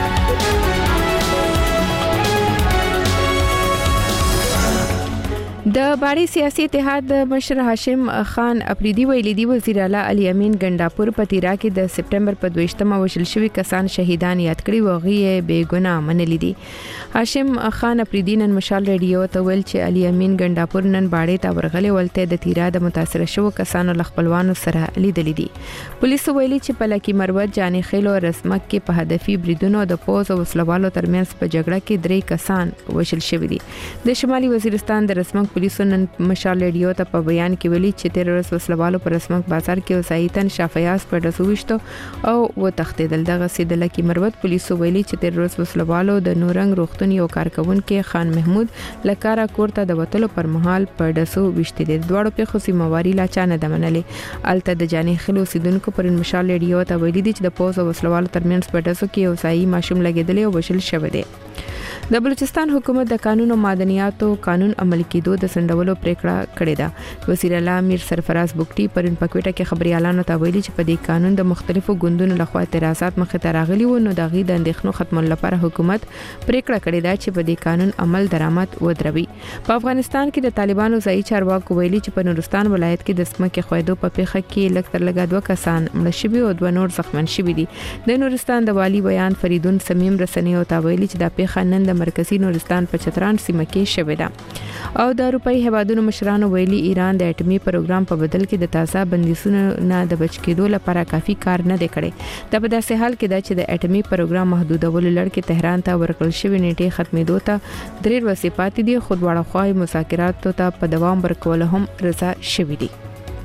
د د باړي سیاسي اتحاد مشر هاشم خان افریدي ویلي دی وزیر اعلی علي امین ګنداپور په تیرا کې د سپټمبر په دویشتمه وشل شوی کسان شهیدان یاد کړي وغه بے ګناه منلي دي. هاشم خان افریدي نن مشال ریډیو ته ویل چې علي امین ګنداپور نن باړي ته ورغلي ولته د تیرا د متاثر شو کسانو خپلوانو سره لیدل دي. پولیس ویلي چې په لکی مروت جاني خیلو رسمک کې په هدفي بریدونو د پوز او وسلوالو ترمنځ په جګړه کې درې کسان وشل شوی دي. د شمالي وزیرستان د رسمک پولیسو نن مشال ریډیو ته په بیان کې ویلي چې تیر ورځ وسلوالو پر رسمک بازار کې وسایتن شافیاس په دسوښتو او و تختیدل. دغه سیدل کې مروت پولیسو ویلي چې تیر ورځ وسلوالو د نورنګ روغتون یو کارکون کې خان محمود لکارا کوړه د وټلو پر مهال په دسو وشتي دي. دواړو په خصوصي مواري لا چانه دمنلې الته د جاني خلو سیدونکو پر مشال ریډیو ته ویلي دي چې د پوز او وسلوالو ترمنځ په دسو کې وسایي ماشوم لګیدل او وشل شوی دی. د بلوچستان حکومت د قانون او مدنیاتو قانون عمل کېدو د سندولو پریکړه کړې ده. وزیر اعلی امیر سرفراز بوکټي پرون پکوټه کې خبري اعلان ته ویلي چې په دې قانون د مختلفو ګوندونو لخوا اعتراضات مخه ته راغلي وو نو د غي د اندېښنو ختمولو لپاره حکومت پریکړه کړې ده چې په دې قانون عمل درآمد ودروي. په افغانستان کې د طالبانو ځای چارواکو ویلي چې په نورستان ولایت کې د سمکه خویدو په پیخه کې لږ تر لږه دوه کسان مړ شوي او دوه نور زخمن شوي دي. د نورستان د والی بیان فریدون سمیم رسنیو ته ویلي چې د پیخه نن د مرکزی نورستان په چتران سیمه کې شوې ده. او د اروپאי هوادونو مشرانو ویلي ایران د اټومي پروګرام په بدل کې د تازه بندیزونو نه د بچ کېدو لپاره کافي کار نه دی کړی. دا په داسې حال کې ده چې د اټومي پروګرام محدودولو لړ کې تهران ته ورکړل شوی نیټه ختمېدو ته درې ورځې پاتې دي خو دواړه خواهی مذاکراتو ته په دوام ورکول هم رضا شوي دي.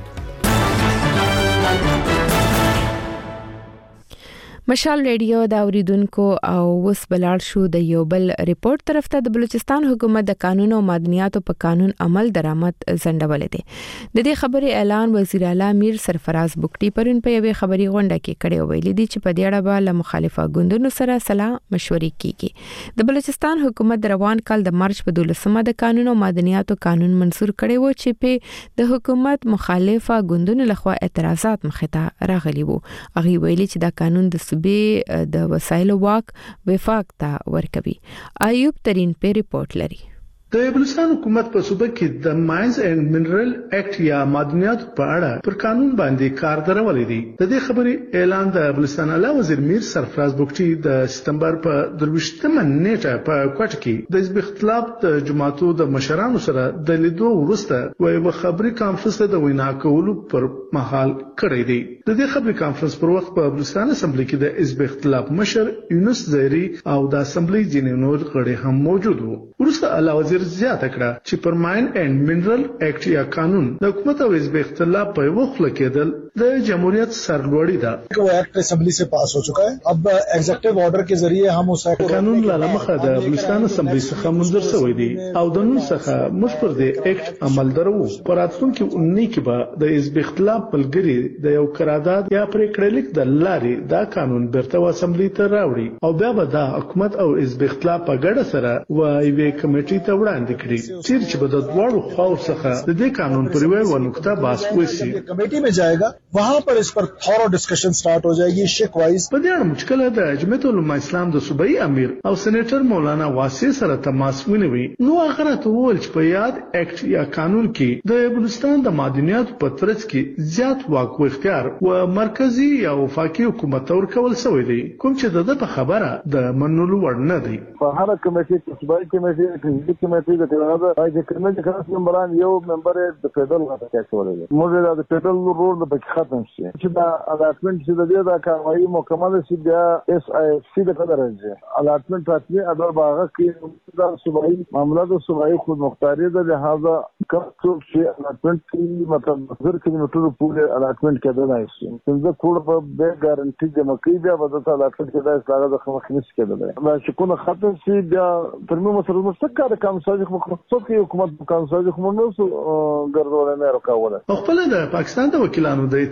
مشال ریډیو دا اوریدونکو او وس بلار شو د یو بل ریپورت طرف ته د بلوچستان حکومت د قانون او مدنیاتو په قانون عمل درآمد زندولې دي. د دې خبرې اعلان وزیر اعلی امیر سرفراز بوکټي پرون په یوې خبري غونډه کې کړی ویلي دي چې په دې اړه به له مخالفه ګوندونو سره سلا مشورې کیږي. د بلوچستان حکومت د روان کال د مارچ په دولسمه د قانون او مدنیاتو قانون منسور کړی و چې په د حکومت مخالفه ګوندونو لخوا اعتراضات مخه ته راغلي وو. هغه ویلي چې دا قانون د به د وسایلو واک وفاق ته ورکوي. ایوب ترين په ریپورت لري. د بلوچستان حکومت په صوبه کې د ماینز اینڈ منرل ایکټ یا معدنیات په اړه پر قانون باندې کار درولې دي. د دې خبرې اعلان د بلوچستان اعلی وزیر میر سرفراز بوکټي د سپتمبر په درویشتمه نیټه په کوټ کې د حزب اختلاف د جماعتو د مشرانو سره د لیدو وروسته یو خبري کانفرنس د وینا کولو پر مهال کړی دی. د دې خبري کانفرنس پر وخت په بلوچستان اسمبلی کې د حزب اختلاف مشر یونس زهري او د اسمبلی ځینې نور غړي هم موجود وو. وروسته اعلی وزیر زیاته کړه چې پر ماین اینڈ منرل ایکټ یا قانون د حکومت او حزب اختلاف په وخت کېدل د جمهوریت سرلوړی ده. وہ ایکٹ اسمبلی سے پاس ہو چکا ہے. اب ایگزیکٹو آرڈر کے ذریعے ہم اس قانون له مخه د بلوچستان اسمبلی څخه منظور شوی دی او د نن څخه موږ پر دې ایکټ عمل درو. پر راتلونکي اونۍ کې به د حزب اختلاف ملګری د یو قرارداد یا پریکړه لیک د لارې دا قانون بیرته اسمبلی ته راوړي او بیا به د حکومت او حزب اختلاف په ګډه سره وایي کمیټې ته وړاندې کړي چیرې چې به د دوړو خواو څخه د دې قانون پر یوه نقطه بحث وشي. کمیټې میں جائے گا وہاں پر اس پر تھورو ڈسکشن سٹارٹ ہو جائے گی. شیک وائز په دې اړه مشکله د جمعیت العلماء اسلام د صوبایي امیر او سېنیټر مولانا واسع سره تماس ونیوي. نو هغه راته وویل چې په یاد ایکټ یا قانون کې د بلوچستان د معدنیاتو په ترڅ کې زیات واک او اختیار او مرکزی یا وفاقي حکومت ته ورکول شوی دی کوم چې د په خبره د منلو وړ نه دی. په هر کمیټې صوبایي کمیټې کې کمیټې د هغه د کمیټې خاص ممبران یو ممبر د فدرال غټه کې شولې. موږ د فدرال رول د پک ختم شي چې دا الاټمنټ چې د دې د کاروایی مکمل شي بیا اس آی اف سی د قدر راځي. الاټمنټ راتلي اډر باغه کې د صوبایي معاملات او صوبایي خود مختاري د لہذا کوم څه الاټمنټ کې مطلب زر کیلومتر پورې الاټمنټ کېدل شي. څنګه کور په به ګارانټي د مکې بیا د الاټمنټ کې د اسلاغه د خمخنس کېدل. دا چې کو ختم شي بیا ترمو مسره مستقره کم ساجخ مخصوص کې حکومت په کانساج خو نو ګرځول نه راکاوله. خپل د پاکستان د وکیلانو د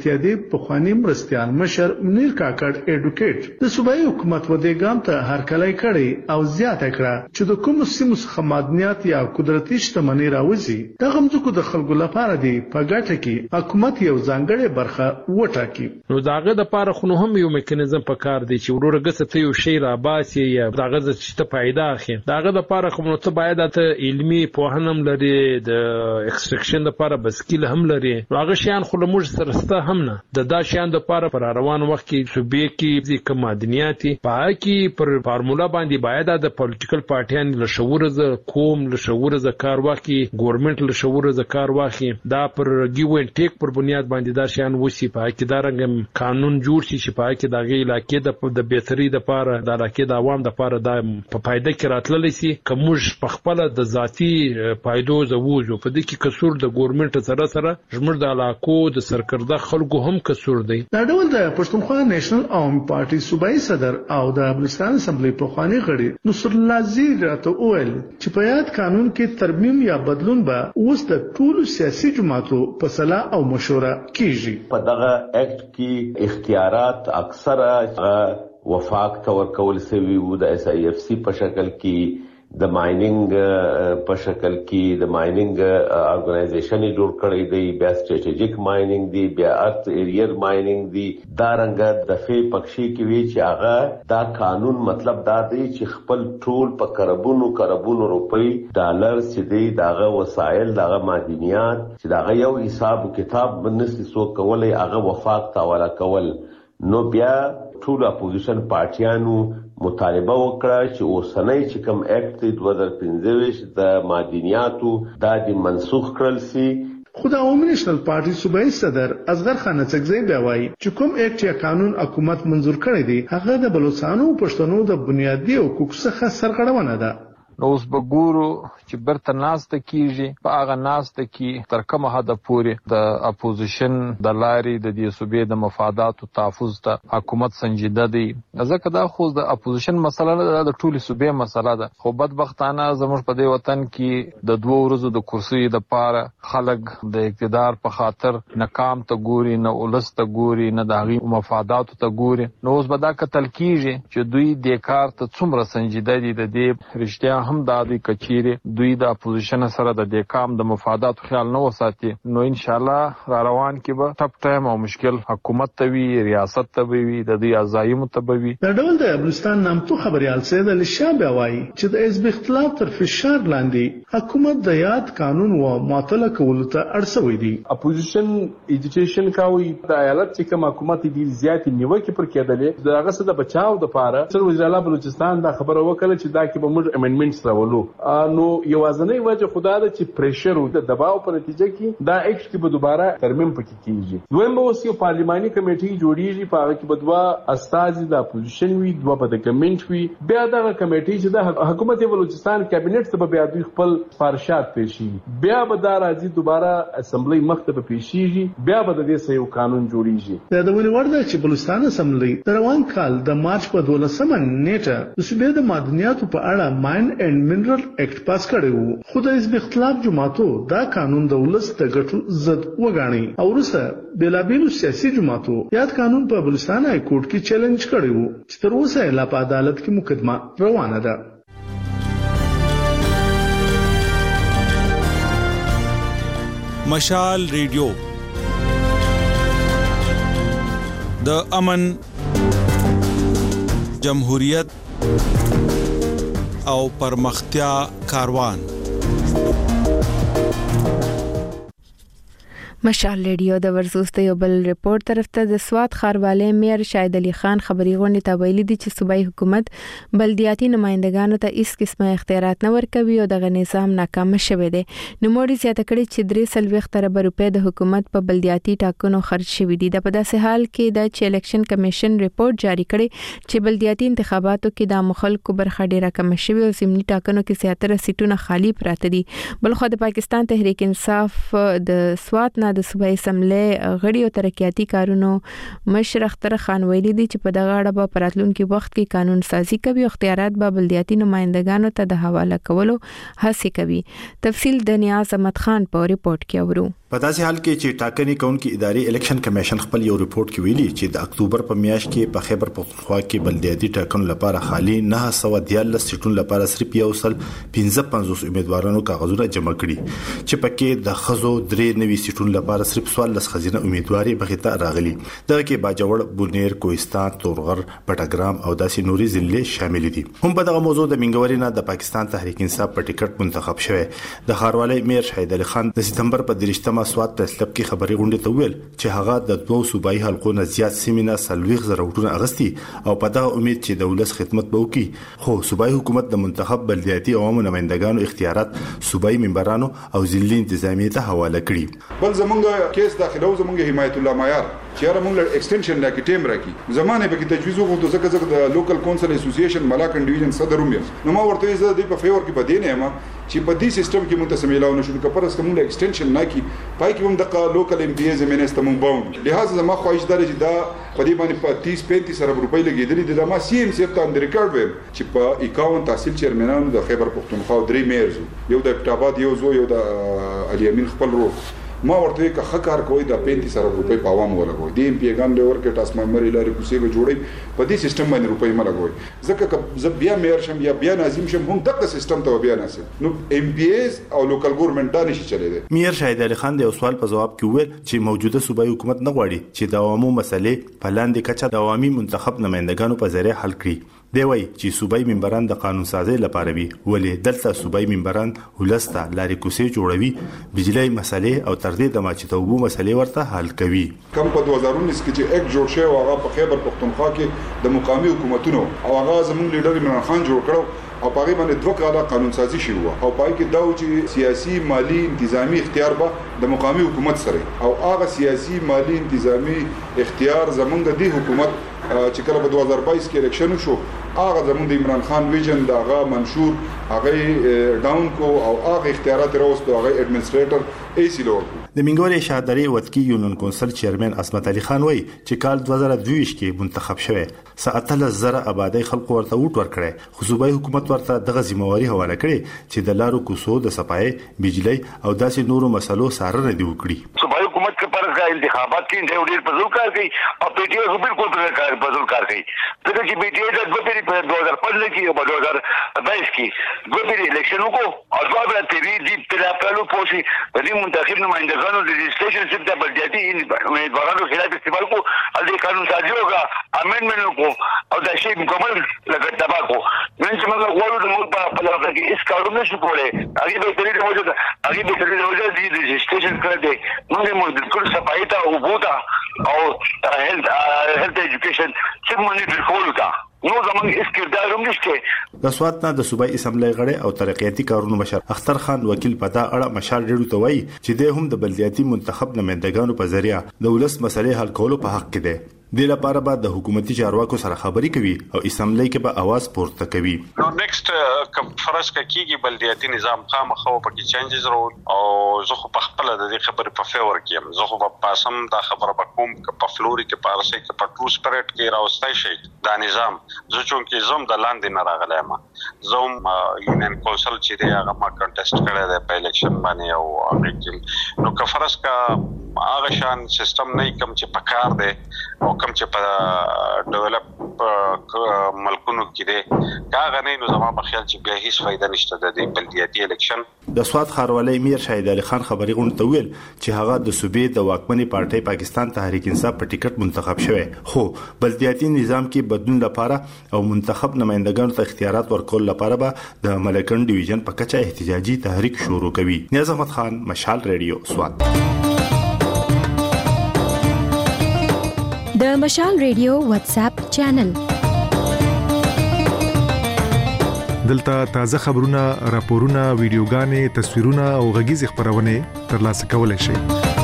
اتحادیې پخوانی مرستیال مشر منیر کاکړ اډوکیټ د صوبایي حکومت ودې ګام ته هرکلی کړی او زیاته کړه چې د کوم سیمو څخه معدنیات یا قدرتي شتمنۍ راوځي دغه ځمکو د خلکو لپاره دی په ګټه کې حکومت یو ځانګړې برخه وټاکي. نو داغه د پاره خو هم یو میکانیزم په کار دی چې وروره ګسه ته یو شی را باسي یا داغه د څه پیدا اخی داغه د پاره خو نو ته باید ته علمي پوهنم لري د ایکستراکشن د پاره بسکیل هم لري هغه شیان خو موږ سره سره هم نه د دا شیان د پاره پر روان وخت کې صوبې کې د کمادنیاتي پای کې پر فارمولا باندې باید د پولیټیکل پارټیان له شعور ز کوم له شعور ز کار واخی ګورنمنت له شعور ز کار واخی دا پر گیو ان ټیک پر بنیاد باندې دا شیان وسی پای کې دا رنګ قانون جوړ شي چې پای کې دغه علاقې د بهتري د پاره د علاقې د عوام د پاره د په فائدې کې راتللی سي کومج په خپل د ذاتی فائدو زوجو په دې کې قصور د ګورنمنت سره سره زموږ د علاقو د سرکرده خلکو هم قصور دی. دا ډول د پښتونخوا نېشنل عوامي پارټي صوبایي صدر او د بلوچستان اسمبلی پخوانی غړي نصر الله زیر راته وویل چې په یاد قانون کې ترمیم یا بدلون به اوس د ټولو سیاسي جماعتو په صلاح او مشوره کیږي. په دغه اکټ کې اختیارات اکثره وفاق تور کول سوي وو د اس ای اف سی په شکل کې د مایننګ په شکل کې د مایننګ ارګنایزیشن جوړ کړی دی بیا سټریټیجیک مایننګ دی بیا ارث ایریر مایننګ دی دا رنګ د فی پکشي کې وی چې هغه دا قانون مطلب دا دی چې خپل ټول په کربونو کربونو روپی ډالر چې دی داغه وسایل داغه معدنیات چې داغه یو حساب کتاب بنسي سو کولای هغه وفاق تاواله کول. نو بیا ټول اپوزیشن پارټیانو مطالبه وکړه چې اوسنۍ چې کوم اکټ دوه هزار پنځه د معدنیاتو دا د منسوخ کړل سي. خو د عوامي نېشنل پارټي صوبایي صدر اصغر خان څکزی بیا وایي چې کوم اکټ یا قانون حکومت منظور کړی دی هغه د بلوچستانو پښتنو د بنیادي حقوقو څخه سرغړونه ده. نو اوس به ګورو چې برته ناسته کیږي په هغه ناسته کې تر کومه حد پورې د اپوزیشن د لارې د دې صوبې د مفاداتو تحفظ ته حکومت سنجیده دی ځکه دا خو د اپوزیشن مسله نه د ټولې صوبې مسله ده خو بدبختانه زموږ په دې وطن کې د دوه ورځو د کرسي د پاره خلک د اقتدار په خاطر ناکام ته ګوري نه ولس ته ګوري نه د هغې مفاداتو ته ګوري. نو اوس به دا کتل کیږي چې دوی دې کار ته څومره سنجیده دي د دې رښتیا هم دا دی کچيري دوی د اپوزیشن سره د دې کام د مفادات خیال نه وساتي نو ان شاء الله را روان کې به ټپ ټایم او مشکل حکومت ته وی ریاست ته وی د دې ازایم ته وی. د ډول د بلوچستان نامتو خبريال سید علي شاه بیاوي چې د حزب اختلاف تر فشار لاندې حکومت د یاد قانون و معطل کولو ته اړسوي دي. اپوزیشن ایجیټیشن کاوي د ایالت چې کوم حکومت دی زیات نیوکه پر کېدلې دغه څه د بچاو د پاره سر وزیر اعلی بلوچستان دا خبره وکړه چې دا کې به موږ امندمنټ راولو. نو یوازنۍ وجه خدا ده چې پریشر او د دباو په نتیجه کې دا اکټ کې به دوباره ترمیم پکې کیږي. دویم به اوس یو پارلیماني کمیټي جوړیږي په هغه کې به دوه استازي د اپوزیشن وي دوه به د ګورنمنت وي بیا دغه کمیټي چې د حکومت بلوچستان کابینټ ته بیا دوی خپل سفارشات پیشي بیا به دا راځي دوباره اسمبلی مخته به پیشيږي بیا به د دې یو قانون جوړیږي. دا د ونی ورده چې بلوچستان اسمبلی د روان کال د مارچ په دولسمه نیټه د صوبې د معدنیاتو په اړه ماین اینډ منرل اکټ پاس کړی وو خو د حزب اختلاف جماعتو دا قانون د ولس د ګټو ضد وګاڼي او وروسته بېلابېلو سیاسي جماعتو یاد قانون په بلوچستان های کورټ کې چیلنج کړی وو چې تر اوسه لا په عدالت کې مقدمه روانه ده. مشال ریډیو د امن جمهوریت او پرمختیا کاروان. مشال ریډیو د ورزوس د یو بل ریپورت طرف ته د سواد خاروالي میر شاهد علي خان خبري غونډه ته ویلي دي چې صوبایي حکومت بلدیاتي نمائندګانو ته هیڅ قسمه اختیارات نه ورکوي او دغه نظام ناکام شوی دی. نو موري زیاته کړي چې درې سلويخ ارب روپے د حکومت په بلدیاتي ټاکنو خرج شوی دي. د په داسې حال کې د چې الیکشن کمیشن ریپورت جاری کړي چې بلدیاتي انتخاباتو کې د مخالکو برخه ډیره کم شوی او ضمني ټاکنو کې زیاتره سیټونه خالی پراته دي. بلخو د پاکستان تحریک انصاف د سواد نه د صوبایي اسمبلی غړي او ترقیاتي کارونو مشر اختر خان ویلي دي چې په دغه اړه به پراتلونکي وخت کې قانون سازي کوي او اختیارات به بلدیاتي نمائندګانو ته د حواله کولو هڅه کوي. تفصیل د نیاز احمد خان په ریپورت کې اورو. په داسې حال کې چې ټاکنې کونکي ادارې الیکشن کمیشن خپل یو ریپورت کې ویلي چې د اکتوبر په میاشت کې په خیبر پختونخوا کې بلدیاتي ټاکنو لپاره خالي نه سوه دیارلس سیټونو لپاره صرف یو سل پنځه پنځوس امیدوارانو کاغذونه جمع کړي چې پکې د خزو درې نوي سیټونو لپاره صرف څوارلس خزینه امیدواري بغیته راغلي. دغه کې باجوړ، بونیر، کوهستان، تورغر، پټګرام او داسې نوري ضلع شامل دي. هم په دغه موضوع د منګوري نه د پاکستان تحریک انصاف په ټیکټ منتخب شوی د ښاروالۍ میر شهید علي خان د سپتمبر په دریشتمه سواد پرسلب کې خبري غونډه ته ویل چې هغه د دوه صوبایي حلقو نه زیات سیمینه سلويخ زروټونه اغستی او په دغه امید چې د ولس خدمت به وکړي. خو صوبایي حکومت د منتخب بلدیاتي عوامو نمائندګانو اختیارات صوبایي ممبرانو او ضلعي انتظامیه ته حواله کړي. بل زمونږ کیس داخله او زمونږ حمایت الله معیار چې را مونږ ایکسټنشن لا کې ټیم راکې زمانه به کې تجویز وکړو ځکه ځکه د لوکل کونسل اسوسییشن ملاکن ډیویژن صدر هم نو ما ورته زه د په فیور کې بدینه ما چې په دې سیستم کې مونږ ته سمېلاو نشو د کپرس کوم ایکسټنشن نه کی پای کې هم د لوکل ام پی ایز منسټر مونږ باوند لہذا زما خواهش دار چې دا په دې باندې په تیس پینتیس ارب روپۍ لګېدلې د ما سی ام سی ته اند ریکارډ ویم چې په اکاون تحصیل چیرمنانو د خیبر پختونخوا درې میرز یو د ابتاباد یو زو یو د علي امین خپل رو ما ورته که ښه کار کوي د پینتیس ارب روپۍ په عوام ولګوي د ام پی ګان ډور کې ټاس ممبر لاري کوسي به جوړي په دې سیستم باندې روپۍ ملګوي ځکه که زه بیا مېر شم یا بیا ناظم شم هم دغه سیستم ته بیا ناسم نو ام پی ایز او لوکل ګورنمنت دا نشي چلی دی. میر شهید علي خان د یو سوال په جواب کې ویل چې موجوده صوبایي حکومت نه غواړي چې د عوامو مسلې په لاندې کچه د عوامي منتخب نمائندګانو په ذریعه حل کړي. دی وایي چې صوبایي ممبران د قانون سازي لپاره وي ولې دلته صوبایي ممبران ولسته لاري کوسي جوړوي بجلی مسلې او تر دې د ماچتوبو مسلې ورته حل کوي. کم په دوه هزار اونیس کې چې یک جوړ شوی هغه په خیبر پختونخوا کې د مقامي حکومتونو او هغه زموږ لیډر عمران خان جوړ کړو او پاره باندې دوه کاله قانون سازي شوی او پای کې دا چې سیاسي مالی انتظامی اختیار به د مقامي حکومت سره او هغه سیاسي مالی انتظامی اختیار زمونږ د حکومت چې کله په دوه هزار بایس کې الیکشن شو هغه زموږ د عمران خان ویژن دا هغه منشور هغه ډاون کو او هغه اختیارات راوستو هغه ایڈمنسټریټر ای سی لور د منګوري شهادري وتکی یونین کونسل چیرمن عصمت علي خان وای چې کال دوه زره دوه کې منتخب شوه ساتل زره آبادی خلق ورته وټ ورکړي خو صوبایي حکومت ورته دغه ځمواري حواله کړي چې د لارو کوسو د صفای بجلی او داسې نورو مسلو سره دی وکړي. صوبایي حکومت کې پر ځای انتخابات کې ډېر فضول کار کوي او پی ټی آی بالکل پر فضول کار کوي ځکه چې پی ټی آی د دوه پیری په دوه هزار پنځه کې او دوه هزار بایس کې دوه پیری الیکشن وکړو او دوه پیری پیری دی په خپل پوسی د دې منتخب نمائندګانو د رجسټریشن سیټ د بلدیاتي امیدوارانو خلاف استعمال کو او د قانون سازي وکړه امندمنت کو او دا شی مکمل لګټ تبا کو نن چې موږ غواړو د موږ په لاره کې اس کارونه نشو کولای هغه به ترې موجود هغه به ترې موجود دي د رجسټریشن کړ دي موږ موږ د ټول صفایي ته او بوتا او هیلث هیلث ایجوکیشن څه مونږ ټول تا نو زمونږ اس کردار هم نشته. د سوات نه د صوبایي اسمبلی غړي او ترقیاتي کارونو مشر اختر خان وکیل په دا اړه مشال ډیرو ته وایي چې د هم د بلدیاتي منتخب نمائندګانو په ذریعہ د ولس مسلې حل کولو په حق کې دی. د لپاره بعد د حکومتي چارواکو سره خبري کوي او اسمبلی کې به आवाज پورته کوي. نو نیکسټ فرض کیږي بلدیاتي نظام خامخو پکې چینجز راول او زه خو په خپل د دې خبرې په فیور کې زه خو په پاسم دا خبره په کوم په فلوري کې پارسي کې په ټرو سپریټ کې راوستای شي دا نظام زه چون کې زم د لاندې نه راغلایم زم یونین کونسل چې دی هغه ما کنټیسټ کړی دی په الیکشن باندې او هغه نو که فرض کا هغه شان سیستم نه کوم چې پکار دی او کوم چې په ډیولپ ملکونو کې دی دا غنی نو زما په خیال چې بیا هیڅ فائدہ نشته د دې بلدیاتي الیکشن. د سواد ښاروالۍ میر شهید علي خان خبري غونډه ویل چې هغه د صوبې د واکمنې پارټۍ پاکستان تحریک انصاف په ټیکټ منتخب شوی خو بلدیاتي نظام کې بدلون لپاره او منتخب نمائندګانو ته اختیارات ورکول لپاره به د ملکن ډیویژن په کچه احتجاجي تحریک شروع کوي. نیاز احمد خان مشال ریډیو سواد. د مشال ریډیو واتس اپ چینل دلته تازه خبرونه، راپورونه، ویډیوګانې، تصویرونه او غږیز خبرونه ترلاسه کولای شئ.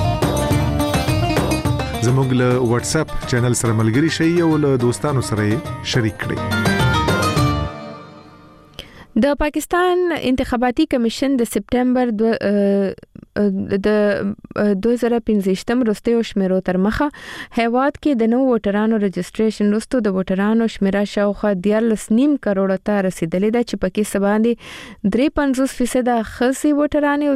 زموږ له واتس اپ چینل سره ملګري شئ او له دوستانو سره شریک کړئ. د پاکستان انتخاباتي کمیشن د سپټمبر د دوه زره پنځه وروستیو شمیرو تر مخه هیواد کې د نو ووټرانو رجسټریشن وروسته د ووټرانو شمیره شاوخوا دیارلس نیم کروڑ ته رسیدلې ده چې پکې سباندې درې پنځوس فیصد خسي ووټران او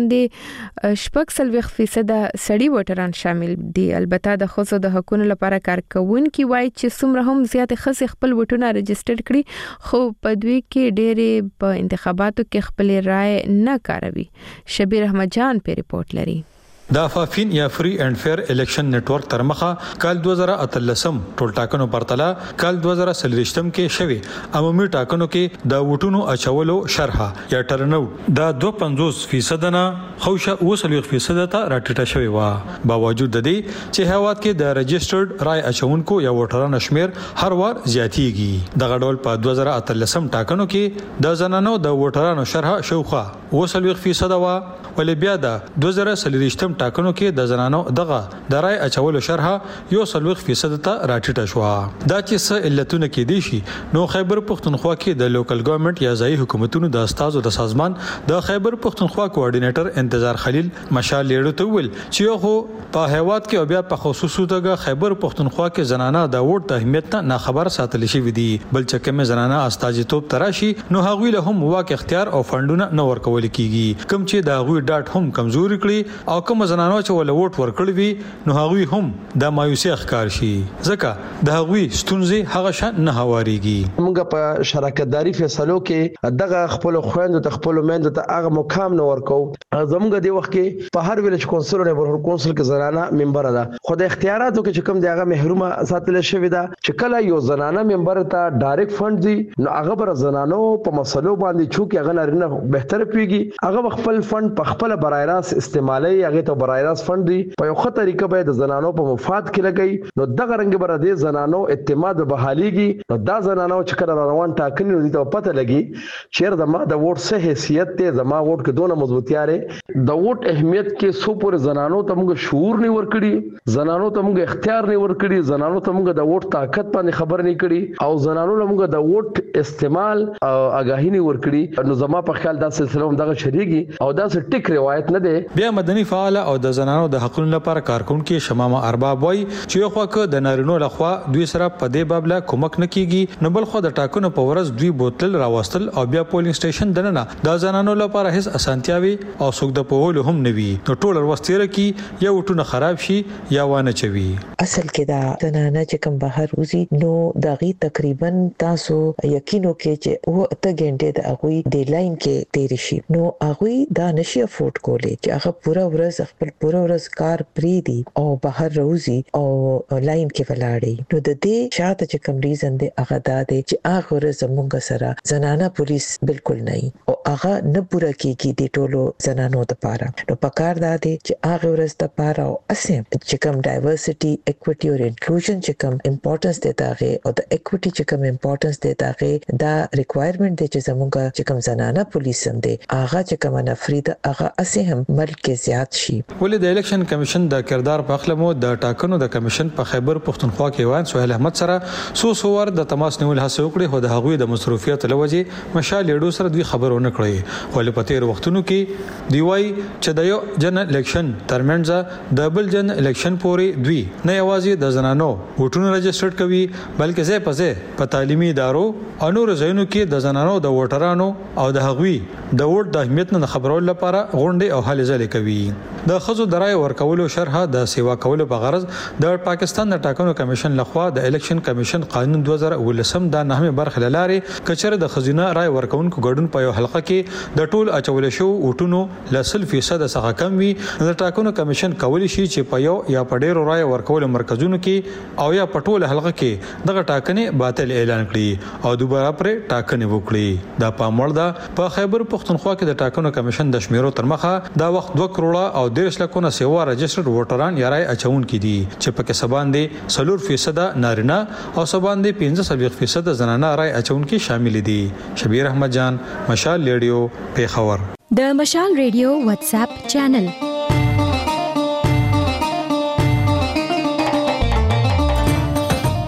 سباندې شپږ سلويخ فیصد سړي ووټران شامل دي. البته د خصوصو د حقوقو لپاره کارکونکي وایي چې څومره هم زیات خسي خپل ووټونه رجسټر کړي خو په دوی کې ډېر په انتخاباتو کې خپل رائے نه کاروي. شبیر احمد جان په ریپورت لري. د افافین یا فری اینڈ فیر الیکشن نیټ ورک تر مخه کال دوه زره اتلسم ټول ټاکنو پرتله کال دوه زره سلریشتم کې شوی عمومي ټاکنو کې د ووټونو اچولو شرحه یا ټرناوټ د دوه پنځوس فیصد نه خوشه اوسلوي فیصد ته راټیټه شوی و. باوجود د دې چې هیواد کې د رجسټرډ رای اچونکو یا ووټرانو شمیر هر وار زیاتیږي. د غډول په دوه زره اتلسم ټاکنو کې د زنانو د ووټرانو شرحه شوخه اوسلوي فیصد و ولې بیا د دوه زره سلریشتم ټاکنو کې د زنانو دغه د رای اچولو شرحه یو سلويخ فیصد ته راټیټه شو. دا چې څه علتونه کې دي شي نو خیبر پختونخوا کې د لوکل ګورنمنت یا ځایي حکومتونو د استازو د سازمان د خیبر پختونخوا کوارډینیټر انتظار خلیل مشال لیړو ته ویل چې یو خو په هیواد کې او بیا په خصوصو د خیبر پختونخوا کې زنانه د ووټ د اهمیت نه خبر ساتل شي ودي بل چې کوم زنانه استاجیتوب تراشي نو هغوی له هم واک اختیار او فندونه نه ورکول کیږي کوم چې د هغوی ډاټ هم کمزوري کړي او کوم زنانو چې ول ووټ ورکړي وي نو هغوی هم د مایوسي ښکار شي ځکه د هغوی ستونزې هغه شان نه هواريږي. موږ په شراکتداري فیصلو کې دغه خپل خويندو ته خپل میندو ته هغه مقام نه ورکو. زموږ د وخت کې په هر ویلج کونسل او نبرهور کونسل کې زنانه ممبر ده خو د اختیاراتو کې چې کوم دی هغه محرومه ساتل شوی ده چې کله یو زنانه ممبر ته ډایرکټ فند دی نو هغه بر زنانو په مسلو باندې چوکي هغه لرنه بهتر پیږي هغه خپل فند په خپل برای راست استعمالي هغه ته برای راست فند دی په یو ښه طریقه به د زنانو په مفاد کې لګي نو دغه رنګ بر د زنانو اعتماد بحاليږي نو دا زنانو چې کله روان ټاکنې دي ته پته لګي چې د ما د ووټ څه حیثیت ته زما ووټ کې دونه مضبوطیاره د ووټ اهمیت کې سو پر زنانو ته موږ شعور نه ورکړي زنانو ته موږ اختیار نه ورکړي زنانو ته موږ د ووټ طاقت باندې خبر نه کړي او زنانو له موږ د ووټ استعمال او آگاهی نه ورکړي نو زما په خیال دا سلسله هم دغه شریږي او دا څه ټیک روایت نه ده. بیا مدني فعال او د زنانو د حقوقو لپاره کارکونکو شمامه ارباب وای چې یو خو د نارینو لخوا دوی سره په دې باب لا کومک نه کیږي نو بل خو د ټاکنو په ورځ دوی بوتل راوستل او بیا پولینګ سټیشن دننه د زنانو لپاره هیڅ اسانتیاوي او څوک د پوهول هم نه وي نو ټول وروستیره کی یا وټونه خراب شي یا وانه چوي. اصل کې دا زنانه چې کوم بهر وزي نو دغه تقریبا تاسو یقینو کې چې و ته ګنټه د هغه د لاین کې تیر شي نو هغه دا نشي افورد کولی چې هغه پورا ورځ خپل پورا ورځ کار پری دي او بهر روزي او لاین کې ولاړی نو د دې شاته چې کوم ریزن دی هغه دا دی چې هغه ورځ موږ سره زنانه پولیس بالکل نه او هغه نه پورا کیږي د ټولو زنانو لپاره نو پکار دا دی چې هغه ورځ د لپاره او اسیم چې کوم ډایورسټي اکوټي او انکلوژن چې کوم امپورټنس دی داغه او د اکوټي چې کوم امپورټنس دی داغه دا ریکوایرمنت دی چې زموږ چې کوم زنانه پولیس هم دی هغه چې کوم نفرید هغه اسیم ملک کې زیات شي. ولې د الیکشن کمیشن د کردار په خلمو د ټاکنو د کمیشن په خیبر پختونخوا کې وان سہیل احمد سره سو سوور د تماس نیول هڅه وکړي خو د هغوی د مصروفیت لوجه مشال لیډو سره دوی خبرونه کړې ولې په تیر وختونو کې دی وای چې د یو جن الیکشن ترمنځ د بل جن الیکشن پورې دوی نه یوازې د زنانو ووټونه رجسټر کوي بلکې ځای په ځای په تعلیمي ادارو او نور ځایونو کې د زنانو د ووټرانو او د هغوی د ووټ د اهمیت نه خبرول لپاره غونډې او هلې ځلې کوي. د خزو درای ورکولو شرحه د سیوا کولو په غرض د پاکستان د ټاکنو کمیشن لخوا د الیکشن کمیشن قانون دوه زره ولسم د نهمه برخه لاره کچره د خزینه رای ورکونکو ګډون په یو حلقه کې د ټول اچول شو وټونو لسل فیصد څخه کم وي د ټاکنو کمیشن کولی شي چې په یو یا په ډیرو رای ورکولو مرکزونو کې او یا په ټول حلقه کې دغه ټاکنې باطل اعلان کړي او دوباره پر ټاکنې وکړي. دا پاموړ ده په خیبر پختونخوا کې د ټاکنو کمیشن د شمیرو تر مخه دا وخت دوه کروڑه او دیرش لکونه سیوا رجسټرډ ووټران یا رای اچون کې دي چې پکې سباندې سلور فیصد نارینه او سباندې پنځه فیصد زنانه رای اچون کې شامل دي. شبیر احمد جان مشال ریډیو پیښور. د مشال ریډیو واتس اپ چینل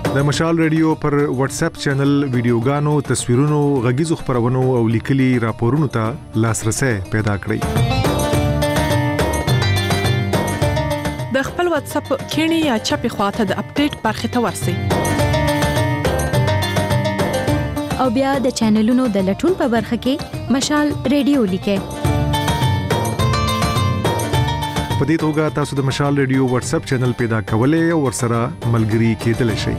د مشال ریډیو پر واتس اپ چینل ویډیوګانو تصویرونو غږیزو خبرونو او لیکلي راپورونو ته لاسرسي پیدا کړئ د خپل واتس اپ کینی یا چپی خواته د اپډیټ برخه ته ورسی او بیا د چینلونو د لټون په برخه کې مشال ریډیو لیکه په دې توګه تاسو د مشال ریډیو واتس اپ چینل پیدا کولای او ورسره ملګري کېدلی شئ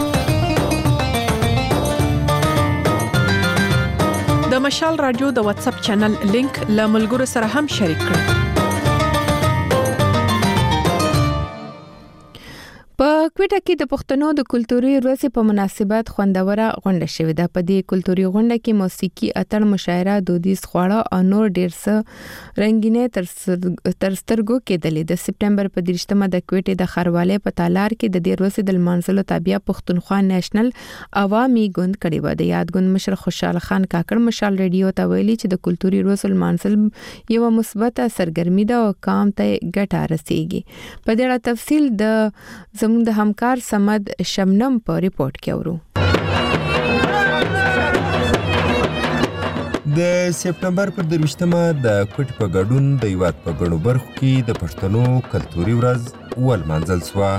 د مشال رادیو د واتس اپ چینل لینک له ملګرو سره هم شریک کړئ په کوټه کې د پښتنو د کلتوري ورځې په مناسبت خوندوره غونډه شوې ده په دې کلتوري غونډه کې موسیقي اتر مشاعره دودیز خواړه او نور ډیر څه رنگینه تر سترګو کېدلې د سپټمبر په دریشتمه د کوټې د خروالې په تالار کې د دې ورځې د منځلو تابع پښتونخوا نېشنل عوامي ګوند کړي و د یاد ګوند مشر خوشحال خان کاکړ مشال ریډیو ته ویلي چې د کلتوري ورځې منځل یو مثبت سرګرمي ده او کام ته ګټه رسیږي په دې اړه تفصیل د زموږ د همکار سمد شمنم په ریپورت کې اورو د سپټمبر پر درویشتمه د کوټ په ګډون د یوات په ګڼو برخو کې د پښتنو کلتوري ورځ ولمانځل شوه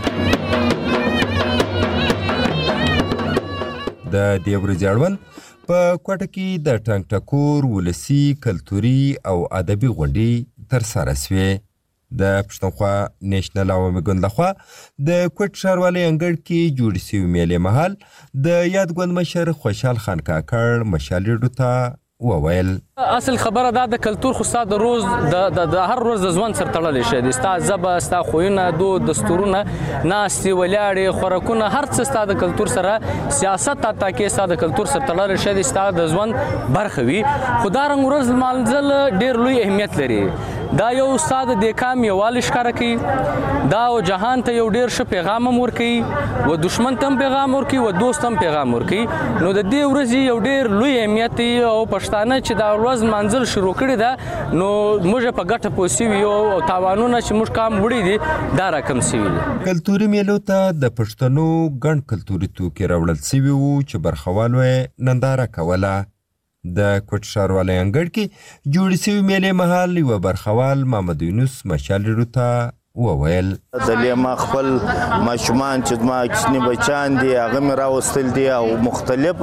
د دې ورځې اړوند په کوټه کې د ټنګ ټکور ولسی کلتوري او ادبي غونډې ترسره شوې د پښتونخوا نېشنل عوامي ګوند لخوا د کوټ ښاروالۍ انګړ کې جوړ شوي میلې مهال د یاد ګوند مشر خوشحال خان کاکړ مشال ریډیو ته وویل اصل خبره دا د کلتور خو ستاسو د روز د د هر روز د ځوان سره تړلې شي د ستاسو زبه ستاسو خوینه دو دستورونه ناستي ولاړې خوراکونه هر څه ستاسو د کلتور سره سیاست تا کې ستاسو د کلتور سره تړلې شي د ستاسو د ځوان برخه وي خدای رنګ ورځ مالځل ډېر لوی اهمیت لري دا یو استاد د کام یو والش کار کوي دا او جهان ته یو ډیر ښه پیغام ورکوي و دشمن ته پیغام ورکوي و دوست ته پیغام ورکوي نو د دې ورځې یو ډیر لوی اهمیت او پښتانه چې دا ورځ منځل شروع کړی دا نو موږ په ګټه پوسی یو او تاوانونه چې موږ کام وړي دي دا رقم سوي کلتوري میلو ته د پښتنو ګڼ کلتوري توکي راوړل سوي وو چې برخوالو ننداره کوله د کوټ ښاروالۍ انګړ کې جوړې شوې میلې مهال یوه برخوال محمد یونس مشال ریډیو ته وویل دلې ما خپل ماشومان چې زما کوچني بچیان دي هغه مې راوستل دي او مختلف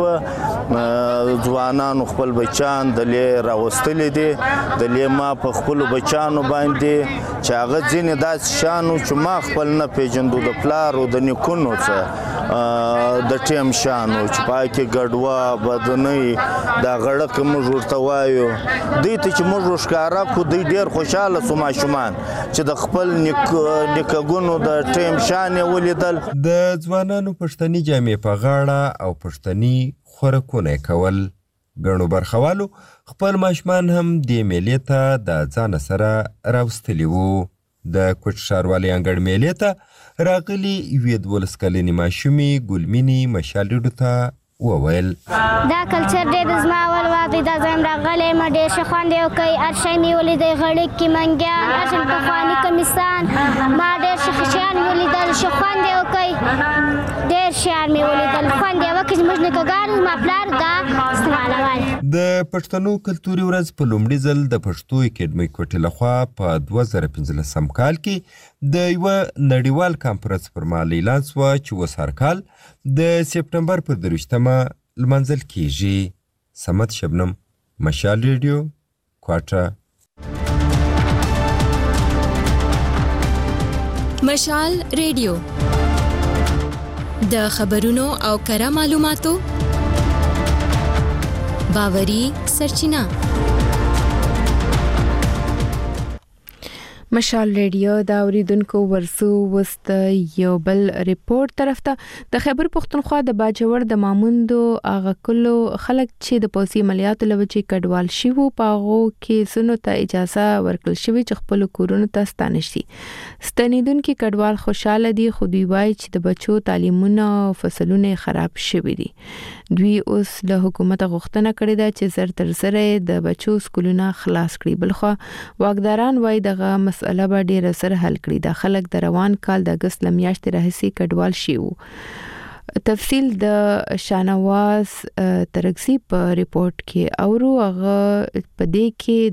ځوانانو خپل بچیان دلې راوستلي دي دلې ما په خپلو بچیانو باندې چې هغه ځینې داسې شیانو چې ما خپل نه پېژندو د پلارو د نیکونو څه د ټیم شیانو چې په هغې کې ګډوه بدنۍ دا غړکه موږ ورته وایو دوی ته چې موږ ورښکاره کړو دوی ډېر خوشحاله سو ماشومان چې د خپل نیکګونو د ټیم شان یې ولیدل د ځوانانو پښتني جامې په غاړه او پښتني خوراکونه کول ګڼو برخوالو خپل ماشومان هم دې میلې ته د ځان سره راوستلي وو د کوټ ښاروالۍ انګړ میلې ته راغلي یوې دولس کلنې ماشومې ګلمینې مشال ریډیو ته وویل دا کلچر ډېر زما اول وار دی دا ځایم راغلی یم ډېر ښه خوند یې وکړی هر شی مې ولیدی غړکې منګیان هر شی پخواني کمیسان ما ډېر ښه شیان مې ولیدل ښه خوند یې وکړی ډېر شیان مې ولیدل خوند یې وکړي زموږ نیکهګان زما پلار دا استعمالول د پښتنو کلتوري ورځ په لومړي ځل د پښتو اکیډمۍ کوټې لخوا په دوه زره پنځلسم کال کې د یوه نړیوال کانفرنس پر مهال اعلان شوه چې اوس هر کال د سپټمبر پر درویشتمه لمانځل کیږي سمد شبنم مشال ریډیو کوټه مشال ریډیو د خبرونو او کره معلوماتو باوري سرچینه مشال ریډیو دا اوریدونکو ورسو وست یو بل ریپورت طرف ته د خیبر پښتونخوا د باجوړ د ماموندو اغه کلو خلک چې د پوسی عملیاتو لوچې کډوال شي وو پاغو کې سونو ته اجازه ورکړل شوی چې خپل کورونو ته ستانه شي ستنیدونکو کډوال خوشاله دي خو دوی وایي چې د بچو تعلیمونه او فصلونه خراب شوي دي دوی اوس له حکومت غوښتنه کړې ده چې زر تر زر د بچو سکولونه خلاص کړي بلخو واکداران وایي دغه مسله به ډېر سره حل کړي دا خلک د روان کال د اگست لمیاشتې راهیسې کډوال شي وو تفصیل د شانواز ترغزی په ریپورت کې اورو هغه په دې کې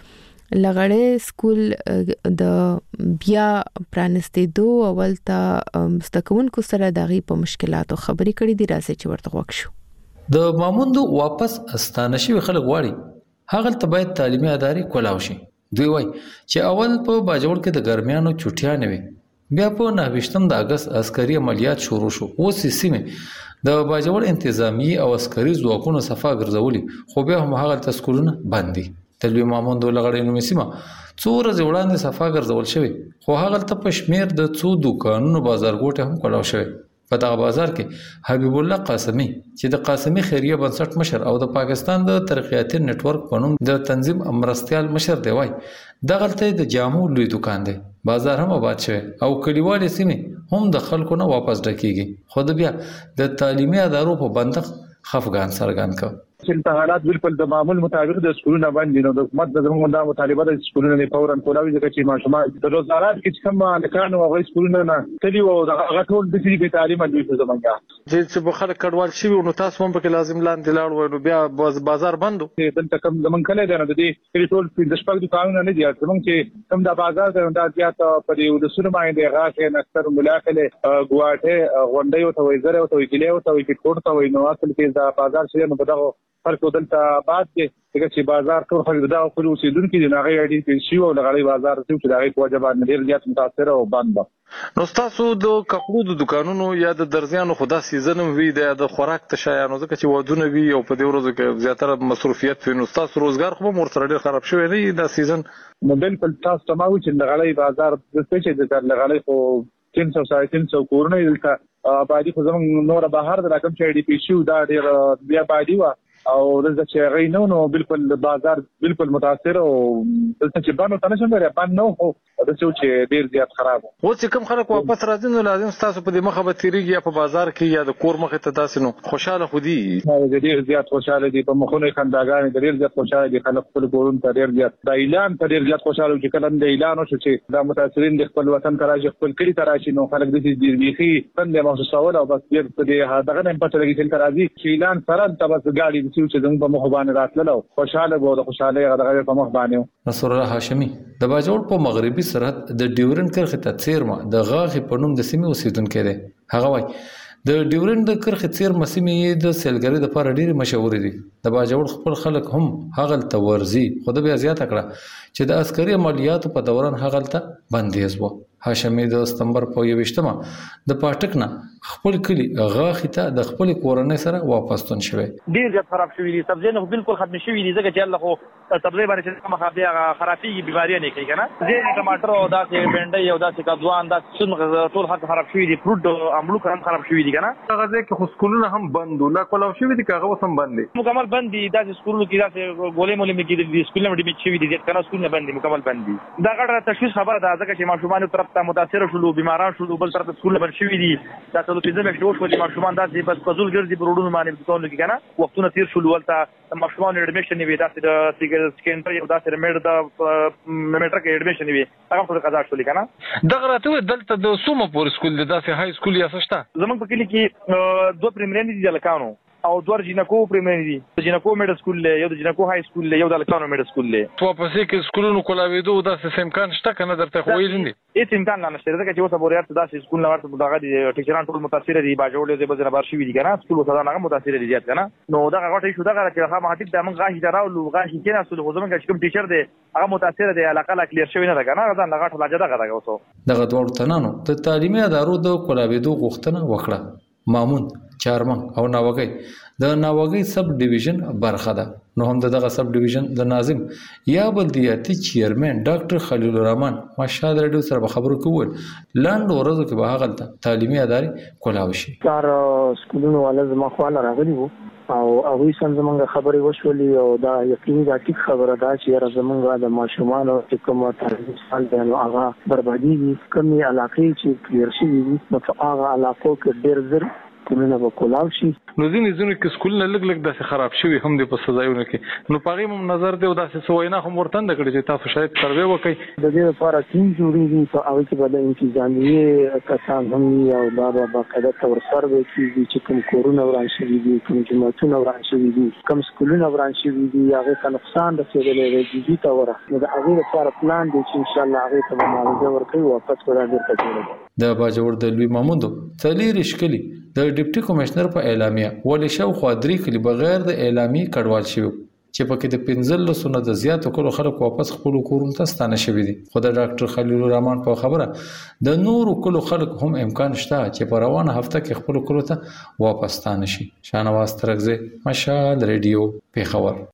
د لغړې سکول د بیا پرانستېدو اول ته مستقونکو سره دغه په مشکلاتو خبرې کړې دي راځي چې ورته وښو د ماموندو واپس استانه شوی خلک غواړي هغه ته باید تعلیمي ادارې کولاو شي دوی وایي چې اول په باجوړ کې د ګرمیانو چټیا نه وي بیا په نهویشتم د اگست عسکري عملیات شروع شو اوس سیمه د باجوړ انتظامی او عسکري ځواکونو صفه ګرځولي خو بیا هم هغه تسکولونه باندې تلوي ماموند لغړې نو سیمه څو ورځې وړاندې صفه ګرځول شوی خو هغه ته په شمیر د څو دکانونو بازارګوټه هم کولاو شوی په دغه بازار کې حبیب الله قاسمی چې د قاسمی خیریه بنسټ مشر او د پاکستان د ترقیاتي نت ورک په نوم د تنظیم امرستیال مشر دی وای دغه ته د جامو لوی دکان دی بازار هم آباد شوی او کلیوال سیمه هم د خلکو نه واپس ډکیږي خو د بیا د تعلیمي ادارو په بندق خفغان سرګان کا چې حالات بالکل د معمول مطابق د سکولونو باندې نو د حکومت د زموږ د مطالبه د سکولونو نه فورا کولاوي ځکه چې ماشومان د روزګارات کې کوم لکانو او سکولونو نه تلي او د ټول د فری تعلیم د زمونږه چې په خلک کډوال شي نو تاسو هم په لازم لاندې لاړ وای نو بیا بازار بندو دلته کوم زمونږ کله دی نو د دې ټول د شپږ دکانونه نه دي زمونږ چې کوم د بازار د زیات په دې د سره باندې راځي نکتر ملاقله ګواټه غونډي او تویزره او تویګلې او تویګټور ته وینو اصل کې د بازار شې نو بدغه فرق دلته بعد کې چې بازار ټول خلک دا خپل اوسیدونکو د ناغي اړې کې شی او لغړی بازار چې دغه په وجبان ډیر زیات متاثر او بند نو تاسو د کپړو د دکانونو یا د درزیانو خدا سیزن وی د خوراک تشایانو ځکه چې ودونه وی او په دې ورځو کې زیاتره مصروفیت وي نو تاسو روزګار خو مور سره ډیر خراب شوی دی د سیزن نو بالکل تاسو تمامو چې لغړی بازار د څه چې د لغړی خو تین سو ساړه تین سو کورونه دلته آبادی خو زموږ نور بهر د رقم چې ډي پی شو دا ډیر بیا آبادی و او دلته چې غي نو نو بالکل بازار بالکل متاثر او دلته چې بانو تنه شمره بان نو هو د څه چې ډیر زیات خراب و چې کوم خلک واپس راځي نو لازم تاسو په دې مخه به تیریږي یا په بازار کې یا د کور مخه ته تاسو نو خوشاله خودي ډیر زیات خوشاله دي په مخونه خنداګان ډیر زیات خوشاله دي خلک خپل کورون ته ډیر زیات د اعلان ته ډیر زیات خوشاله چې کله د اعلان وشو چې دا متاثرین د خپل وطن ته راځي خپل کلی ته راشي نو خلک د دې بيخي څنګه محسوسول او بس ډیر په دې دغه نه پته لګي چې راځي چې اعلان سره ته بس ګاډي د چې زموږ په مخ باندې راتللو خوشاله وو د خوشاله غدغه په مخ باندې نصر الله هاشمي د باجوړ په مغربي سرحد د ډیورن کرخه ته څیرمه د غاغي په نوم د سیمې اوسیدونکو دی هغه وای د ډیورن د کرخه څیرمه سیمې د سیلګری د لپاره ډیر مشهور دي د باجوړ خپل خلک هم هغه ته ورزي خو د بیا زیاته کړه چې د عسکري عملیاتو په دوران هغه ته بندیز وو هاشمي د سپتمبر په یوشتمه د پټک نه خپل کلی غاخي ته د خپل کورنۍ سره واپس تون شوی ډیر زیات خراب شوی دي سبزی نه بالکل ختم شوی دي ځکه چې الله خو سبزی باندې چې کومه بیا خرابي بیماری نه کوي کنه زه ټماټر او داسې بنډي او داسې کدوان داسې څون ټول خراب شوی دي فروټ املو هم خراب شوی دي کنه هغه ځکه خو سکولونه هم بند ولا کولاو شوی دي کاغه وسم بند دي مکمل بند دي داسې سکولونو کې داسې ګولې مولې مې کې دي سکولونه دې شوی دي کنه سکولونه بند دي مکمل بند دي دا غړ تشویش خبره ده ځکه چې ماشومان طرف ته متاثر شول بیماران شول بل طرف سکول بند شوی دي دا ټول څه زموږ شو شو دي ماشومان داسې بس پزول ګرځي پروډونو باندې ټول کې کنه وختونه تیر شول ولته ماشومان اډمیشن وی داسې د سیکنډري او داسې مېډ د میټر کې اډمیشن وی هغه ټول قضا شول کنه دغه راته دلته د سومه پور سکول د داسې هاي سکول یا څه شته زمونږ په کلی کې دوه پریمري دي لکانو او دوه جنکو پریمري دي جنکو میډ سکول له یو د جنکو هاي سکول له یو د لکانو میډ سکول له تو په څه کې سکولونو کولاویدو داسې امکان شته کنه درته خو یې نه هیڅ امکان نه شته ځکه چې اوس بوریات داسې سکول نه ورته دغه دي ټیچران ټول متاثر دي باجوړ دې بزنه بار شي دي کنه سکول سره نه متاثر دي زیات کنه نو دا غټي شو دا چې هغه مهاتیب د موږ غاښ دراو غاښ کې نه اصل خو زمونږ کوم ټیچر دی هغه متاثر دی علاقه لا کلیر شوی نه ده کنه دا لغټ لاجه دغه دغه اوسو دغه دوه تنانو د تعلیمي ادارو د کولاویدو غوښتنه وکړه مامون چارمن او ناوګي د ناوګي سب ډیویژن برخه ده نو هم دغه سب ډیویژن د ناظم یا بلدیاتي چیرمن ډاکټر خلیل الرحمن ماشاد رادیو سره خبرو کول لاند ورځو کې به هغه تعلیمي ادارې کولاو شي کار سکولونو ولې زما خواله راغلي وو او هغه څنګه زمونږ خبرې وشولې او دا یقیني دا ټیک خبره ده چې زمونږ د ماشومان او کومه تعلیم سال دی نو هغه بربادي دي کومې علاقې چې کلیر شي نو هغه علاقو کې ډېر زر سکولونه به کولاو شي. نو ځینې ځینې کې سکولونه لږ لږ داسې خراب شوي هم دي په سزایونو کې، نو په هغې هم نظر دی او داسې څه وینا هم ورتنده کړې چې تاسو شاید سروې وکړئ. د دې لپاره ټیم جوړېږي، په هغې کې به د انتظامیې کسان هم وي او دا به باقاعده طور سروې کېږي چې کوم کورونه وران شوي دي، کوم جوماتونه وران شوي دي، کوم سکولونه وران شوي دي، هغې ته نقصان رسېدلی دی جدي طوره. نو د هغې لپاره پلان دی چې انشاءالله هغې ته به معاوضه ورکوي، واپس به دا بېرته جوړه کړي. د باجوړ د لوی ماموندو څلېرویشت کلي د ډیپټي کمشنر په اعلامیه ولې شاوخوا درې کلي بغیر د اعلامیې کډوال شوي چې پکې د پنځلسو نه د زیاتو کلو خلک واپس خپلو کورونو ته ستانه شوي دي. خو د ډاکټر خلیل الرحمن په خبره د نورو کلو خلک هم امکان شته چې په روانه هفته کې خپلو کلو ته واپس ستانه شي. شاهنواز ترکزی، مشال ریډیو، پیښور.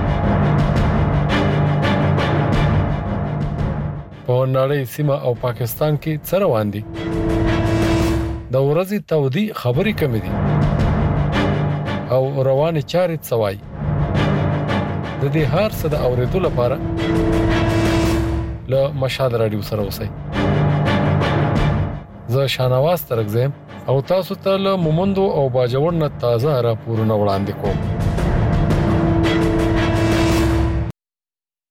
په نړۍ سیمه او پاکستان کې څه روان دي؟ د ورځې تودي خبرې کمې دي او روانې چارې څه وایي. د دې هر څه د اورېدو لپاره له مشال رادیو سره اوسئ. زه شاهنواز ترکزی او تاسو ته له مومندو او باجوړ نه تازه راپورونه وړاندې کوم.